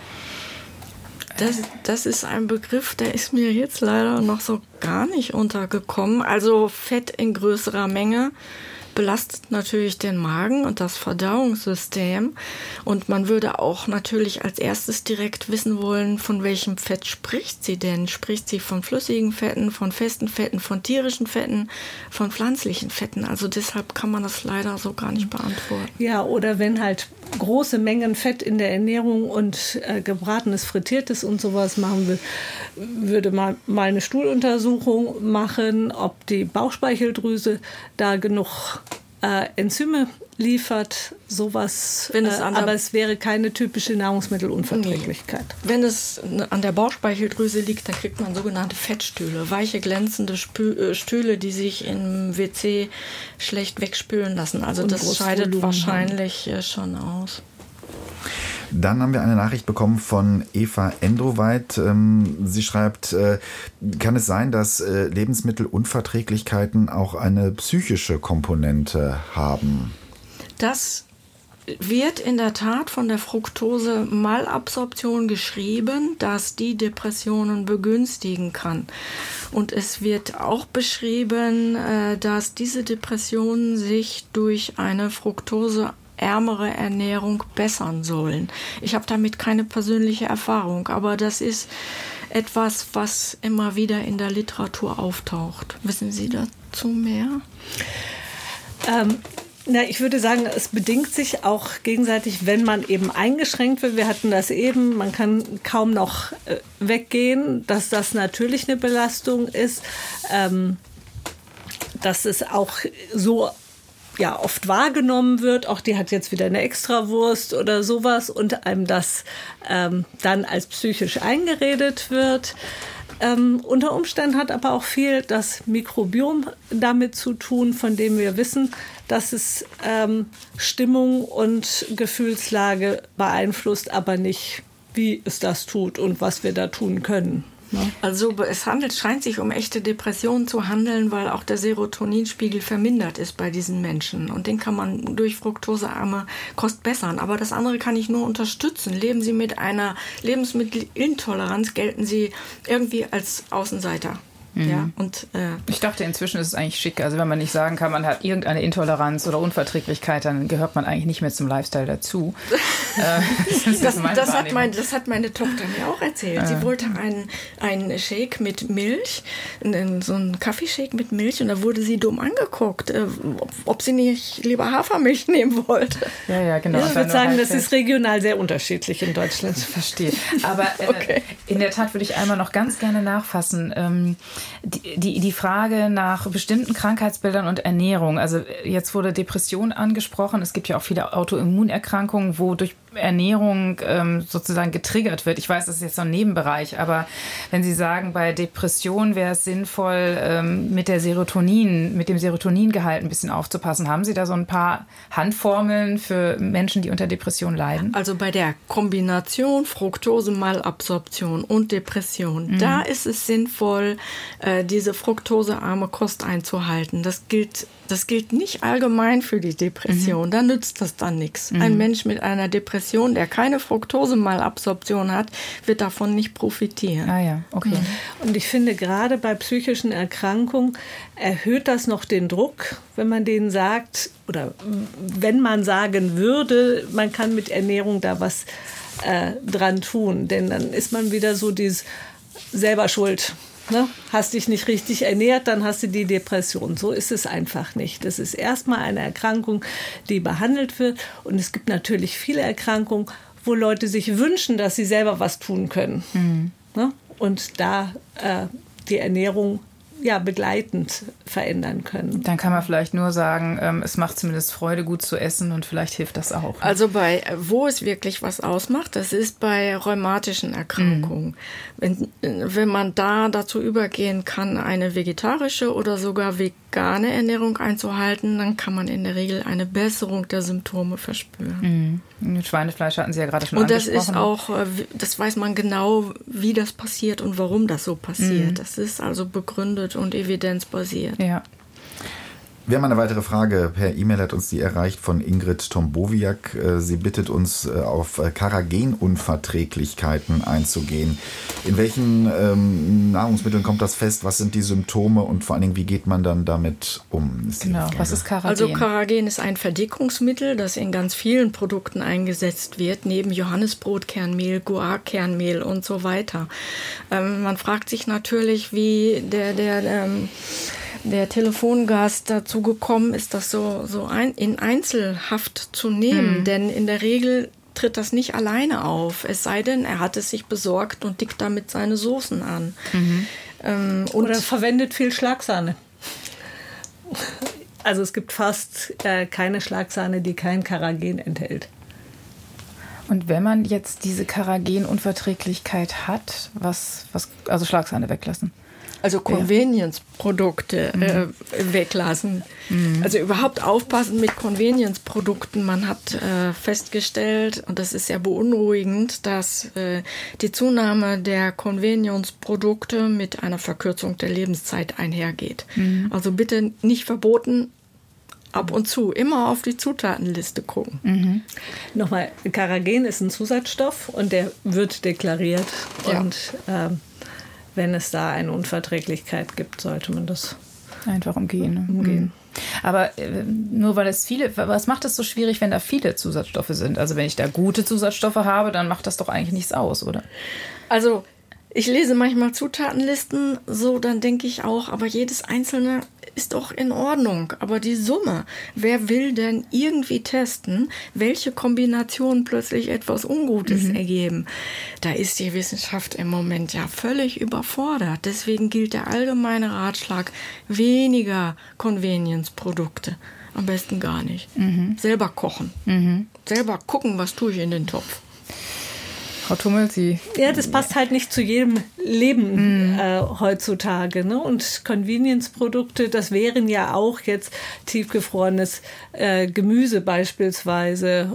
B: Das ist ein Begriff, der ist mir jetzt leider noch so gar nicht untergekommen. Also Fett in größerer Menge belastet natürlich den Magen und das Verdauungssystem. Und man würde auch natürlich als erstes direkt wissen wollen, von welchem Fett spricht sie denn? Spricht sie von flüssigen Fetten, von festen Fetten, von tierischen Fetten, von pflanzlichen Fetten? Also deshalb kann man das leider so gar nicht beantworten.
C: Ja, oder wenn halt große Mengen Fett in der Ernährung und gebratenes, frittiertes und sowas machen will, würde man mal eine Stuhluntersuchung machen, ob die Bauchspeicheldrüse da genug Enzyme liefert, sowas. Aber es wäre keine typische Nahrungsmittelunverträglichkeit.
B: Nee. Wenn es an der Bauchspeicheldrüse liegt, dann kriegt man sogenannte Fettstühle, weiche, glänzende Stühle, die sich im WC schlecht wegspülen lassen. Also das scheidet wahrscheinlich schon aus.
G: Dann haben wir eine Nachricht bekommen von Eva Endroweit. Sie schreibt, kann es sein, dass Lebensmittelunverträglichkeiten auch eine psychische Komponente haben?
B: Das wird in der Tat von der Fructose-Malabsorption geschrieben, dass die Depressionen begünstigen kann. Und es wird auch beschrieben, dass diese Depressionen sich durch eine fructoseärmere Ernährung bessern sollen. Ich habe damit keine persönliche Erfahrung, aber das ist etwas, was immer wieder in der Literatur auftaucht. Wissen Sie dazu mehr?
C: Ich würde sagen, es bedingt sich auch gegenseitig, wenn man eben eingeschränkt wird. Wir hatten das eben, man kann kaum noch weggehen, dass das natürlich eine Belastung ist, dass es auch so oft wahrgenommen wird, auch die hat jetzt wieder eine Extrawurst oder sowas und einem das dann als psychisch eingeredet wird. Unter Umständen hat aber auch viel das Mikrobiom damit zu tun, von dem wir wissen, dass es Stimmung und Gefühlslage beeinflusst, aber nicht, wie es das tut und was wir da tun können.
B: Also es scheint sich um echte Depressionen zu handeln, weil auch der Serotoninspiegel vermindert ist bei diesen Menschen. Und den kann man durch fruktosearme Kost bessern. Aber das andere kann ich nur unterstützen. Leben Sie mit einer Lebensmittelintoleranz, gelten Sie irgendwie als Außenseiter. Ja, und,
A: ich dachte, inzwischen ist es eigentlich schick. Also wenn man nicht sagen kann, man hat irgendeine Intoleranz oder Unverträglichkeit, dann gehört man eigentlich nicht mehr zum Lifestyle dazu.
B: Das hat meine Tochter mir auch erzählt. Sie wollte einen Shake mit Milch, so einen Kaffeeshake mit Milch, und da wurde sie dumm angeguckt, ob sie nicht lieber Hafermilch nehmen wollte.
A: Ja, genau.
C: Ich würde sagen, das ist regional sehr unterschiedlich in Deutschland.
A: Verstehe. Aber in der Tat würde ich einmal noch ganz gerne nachfassen, die Frage nach bestimmten Krankheitsbildern und Ernährung. Also jetzt wurde Depression angesprochen. Es gibt ja auch viele Autoimmunerkrankungen, wo durch Ernährung sozusagen getriggert wird. Ich weiß, das ist jetzt so ein Nebenbereich, aber wenn Sie sagen, bei Depression wäre es sinnvoll, mit dem Serotoningehalt ein bisschen aufzupassen. Haben Sie da so ein paar Handformeln für Menschen, die unter Depression leiden?
B: Also bei der Kombination Fructose-Malabsorption und Depression, da ist es sinnvoll, diese fruktosearme Kost einzuhalten. Das gilt nicht allgemein für die Depression. Da nützt das dann nichts. Ein Mensch mit einer Depression, der keine Fructose-Malabsorption hat, wird davon nicht profitieren.
A: Ah ja, okay.
C: Und ich finde, gerade bei psychischen Erkrankungen erhöht das noch den Druck, wenn man denen sagt, oder wenn man sagen würde, man kann mit Ernährung da was dran tun. Denn dann ist man wieder so dieses selber schuld. Ne? Hast dich nicht richtig ernährt, dann hast du die Depression. So ist es einfach nicht. Das ist erstmal eine Erkrankung, die behandelt wird. Und es gibt natürlich viele Erkrankungen, wo Leute sich wünschen, dass sie selber was tun können. Ne? Und da die Ernährung begleitend verändern können.
A: Dann kann man vielleicht nur sagen, es macht zumindest Freude, gut zu essen, und vielleicht hilft das auch.
B: Also wo es wirklich was ausmacht, das ist bei rheumatischen Erkrankungen. Wenn man dazu übergehen kann, eine vegetarische oder sogar vegane Ernährung einzuhalten, dann kann man in der Regel eine Besserung der Symptome verspüren.
A: Mit Schweinefleisch hatten Sie ja gerade schon
B: angesprochen. Und das
A: angesprochen.
B: ist auch, das weiß man genau, wie das passiert und warum das so passiert. Das ist also begründet und evidenzbasiert.
A: Ja.
G: Wir haben eine weitere Frage. Per E-Mail hat uns die erreicht von Ingrid Tombowiak. Sie bittet uns, auf Carragenunverträglichkeiten einzugehen. In welchen Nahrungsmitteln kommt das fest? Was sind die Symptome? Und vor allen Dingen, wie geht man dann damit um?
A: Genau, was ist Carragen?
B: Also Carragen ist ein Verdickungsmittel, das in ganz vielen Produkten eingesetzt wird, neben Johannisbrotkernmehl, Guar-Kernmehl und so weiter. Man fragt sich natürlich, wie der Telefongast dazu gekommen ist, das so in Einzelhaft zu nehmen. Denn in der Regel tritt das nicht alleine auf. Es sei denn, er hat es sich besorgt und dickt damit seine Soßen an.
C: Oder verwendet viel Schlagsahne. Also es gibt fast keine Schlagsahne, die kein Carragen enthält.
A: Und wenn man jetzt diese Carragenunverträglichkeit hat, also Schlagsahne weglassen?
B: Also Convenience-Produkte weglassen. Also überhaupt aufpassen mit Convenience-Produkten. Man hat festgestellt, und das ist sehr beunruhigend, dass die Zunahme der Convenience-Produkte mit einer Verkürzung der Lebenszeit einhergeht. Also bitte nicht verboten, ab und zu immer auf die Zutatenliste gucken.
C: Nochmal, Carragen ist ein Zusatzstoff und der wird deklariert.
B: Ja.
C: Und wenn es da eine Unverträglichkeit gibt, sollte man das
A: einfach umgehen. Aber nur weil es was macht es so schwierig, wenn da viele Zusatzstoffe sind? Also wenn ich da gute Zusatzstoffe habe, dann macht das doch eigentlich nichts aus, oder?
B: Also ich lese manchmal Zutatenlisten, so dann denke ich auch, aber jedes einzelne ist doch in Ordnung. Aber die Summe, wer will denn irgendwie testen, welche Kombinationen plötzlich etwas Ungutes ergeben? Da ist die Wissenschaft im Moment ja völlig überfordert. Deswegen gilt der allgemeine Ratschlag, weniger Convenience-Produkte. Am besten gar nicht. Selber kochen. Selber gucken, was tue ich in den Topf.
A: Frau Tummel, Sie...
C: Ja, das passt halt nicht zu jedem Leben heutzutage. Ne? Und Convenience-Produkte, das wären ja auch jetzt tiefgefrorenes Gemüse beispielsweise.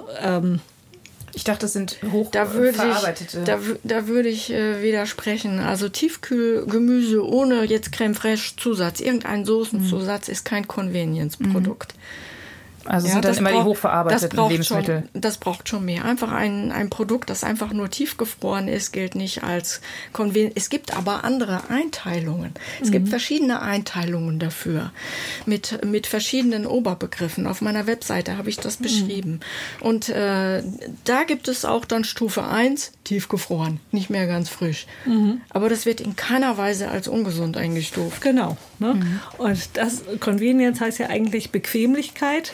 A: Ich dachte, das sind hochverarbeitete.
B: Da würde ich widersprechen. Also Tiefkühlgemüse ohne jetzt Creme Fraiche Zusatz, irgendein Soßenzusatz ist kein Convenience-Produkt.
A: Also sind dann immer die hochverarbeiteten Lebensmittel.
B: Das braucht schon mehr. Einfach ein Produkt, das einfach nur tiefgefroren ist, gilt nicht als Convenience. Es gibt aber andere Einteilungen. Es gibt verschiedene Einteilungen dafür mit verschiedenen Oberbegriffen. Auf meiner Webseite habe ich das beschrieben. Und da gibt es auch dann Stufe 1, tiefgefroren, nicht mehr ganz frisch. Aber das wird in keiner Weise als ungesund eingestuft.
C: Genau. Ne? Und das Convenience heißt ja eigentlich Bequemlichkeit.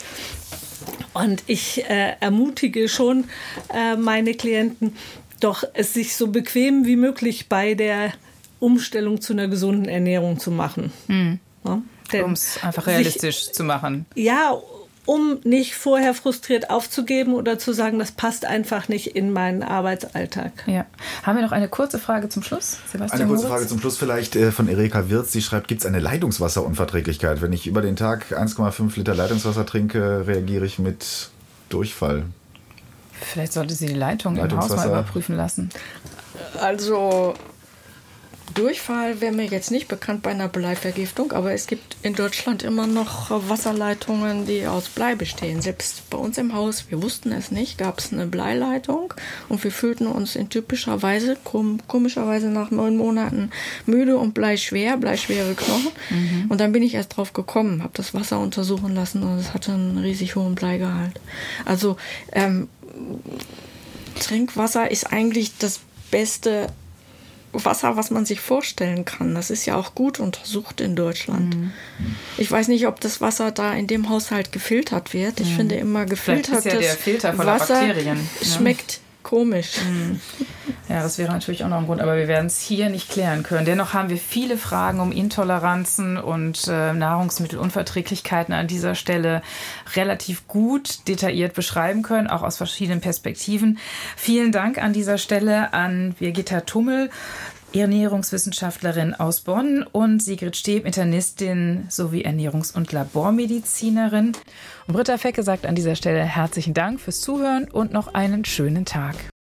C: Und ich ermutige schon meine Klienten, doch es sich so bequem wie möglich bei der Umstellung zu einer gesunden Ernährung zu machen. Ja?
A: Um es einfach realistisch zu machen.
C: Ja, um nicht vorher frustriert aufzugeben oder zu sagen, das passt einfach nicht in meinen Arbeitsalltag.
A: Ja. Haben wir noch eine kurze Frage zum Schluss?
G: Eine kurze Frage zum Schluss vielleicht von Erika Wirz. Sie schreibt, gibt es eine Leitungswasserunverträglichkeit? Wenn ich über den Tag 1,5 Liter Leitungswasser trinke, reagiere ich mit Durchfall.
A: Vielleicht sollte sie die Leitung im Haus mal überprüfen lassen.
B: Also Durchfall wäre mir jetzt nicht bekannt bei einer Bleivergiftung, aber es gibt in Deutschland immer noch Wasserleitungen, die aus Blei bestehen. Selbst bei uns im Haus, wir wussten es nicht, gab es eine Bleileitung und wir fühlten uns in typischer Weise, komischerweise nach 9 Monaten müde und bleischwere Knochen. Und dann bin ich erst drauf gekommen, habe das Wasser untersuchen lassen und es hatte einen riesig hohen Bleigehalt. Also Trinkwasser ist eigentlich das beste Wasser, was man sich vorstellen kann. Das ist ja auch gut untersucht in Deutschland. Ich weiß nicht, ob das Wasser da in dem Haushalt gefiltert wird. Ich finde immer gefiltertes
A: der Filter voller
B: Wasser
A: Bakterien.
B: Schmeckt komisch.
A: Ja, das wäre natürlich auch noch ein Grund, aber wir werden es hier nicht klären können. Dennoch haben wir viele Fragen um Intoleranzen und Nahrungsmittelunverträglichkeiten an dieser Stelle relativ gut detailliert beschreiben können, auch aus verschiedenen Perspektiven. Vielen Dank an dieser Stelle an Birgitta Tummel, Ernährungswissenschaftlerin aus Bonn, und Sigrid Steb, Internistin sowie Ernährungs- und Labormedizinerin. Und Britta Fecke sagt an dieser Stelle herzlichen Dank fürs Zuhören und noch einen schönen Tag.